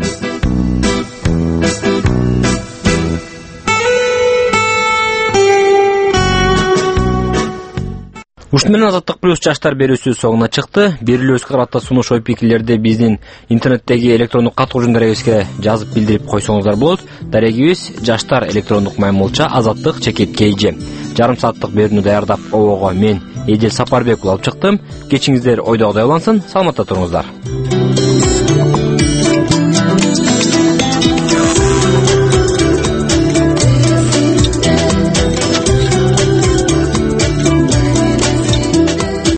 Ушун менен Азаттык плюс жаштар берүүсү соңуна чыкты. Берилүүбүзгө карата сунуш ой пикирлерди биздин интернеттеги электрондук кат ужундарыбызга жазып билдирип койсоңуздар болот. Дарегибиз жаштар электрондук маймылча Азаттык чекит кейжи. Жарым сааттык берүүнү даярдап обого мен Эдил Сапарбек алып чыктым. Кечиңиздер ойдогудай улансын, саламатта туруңуздар.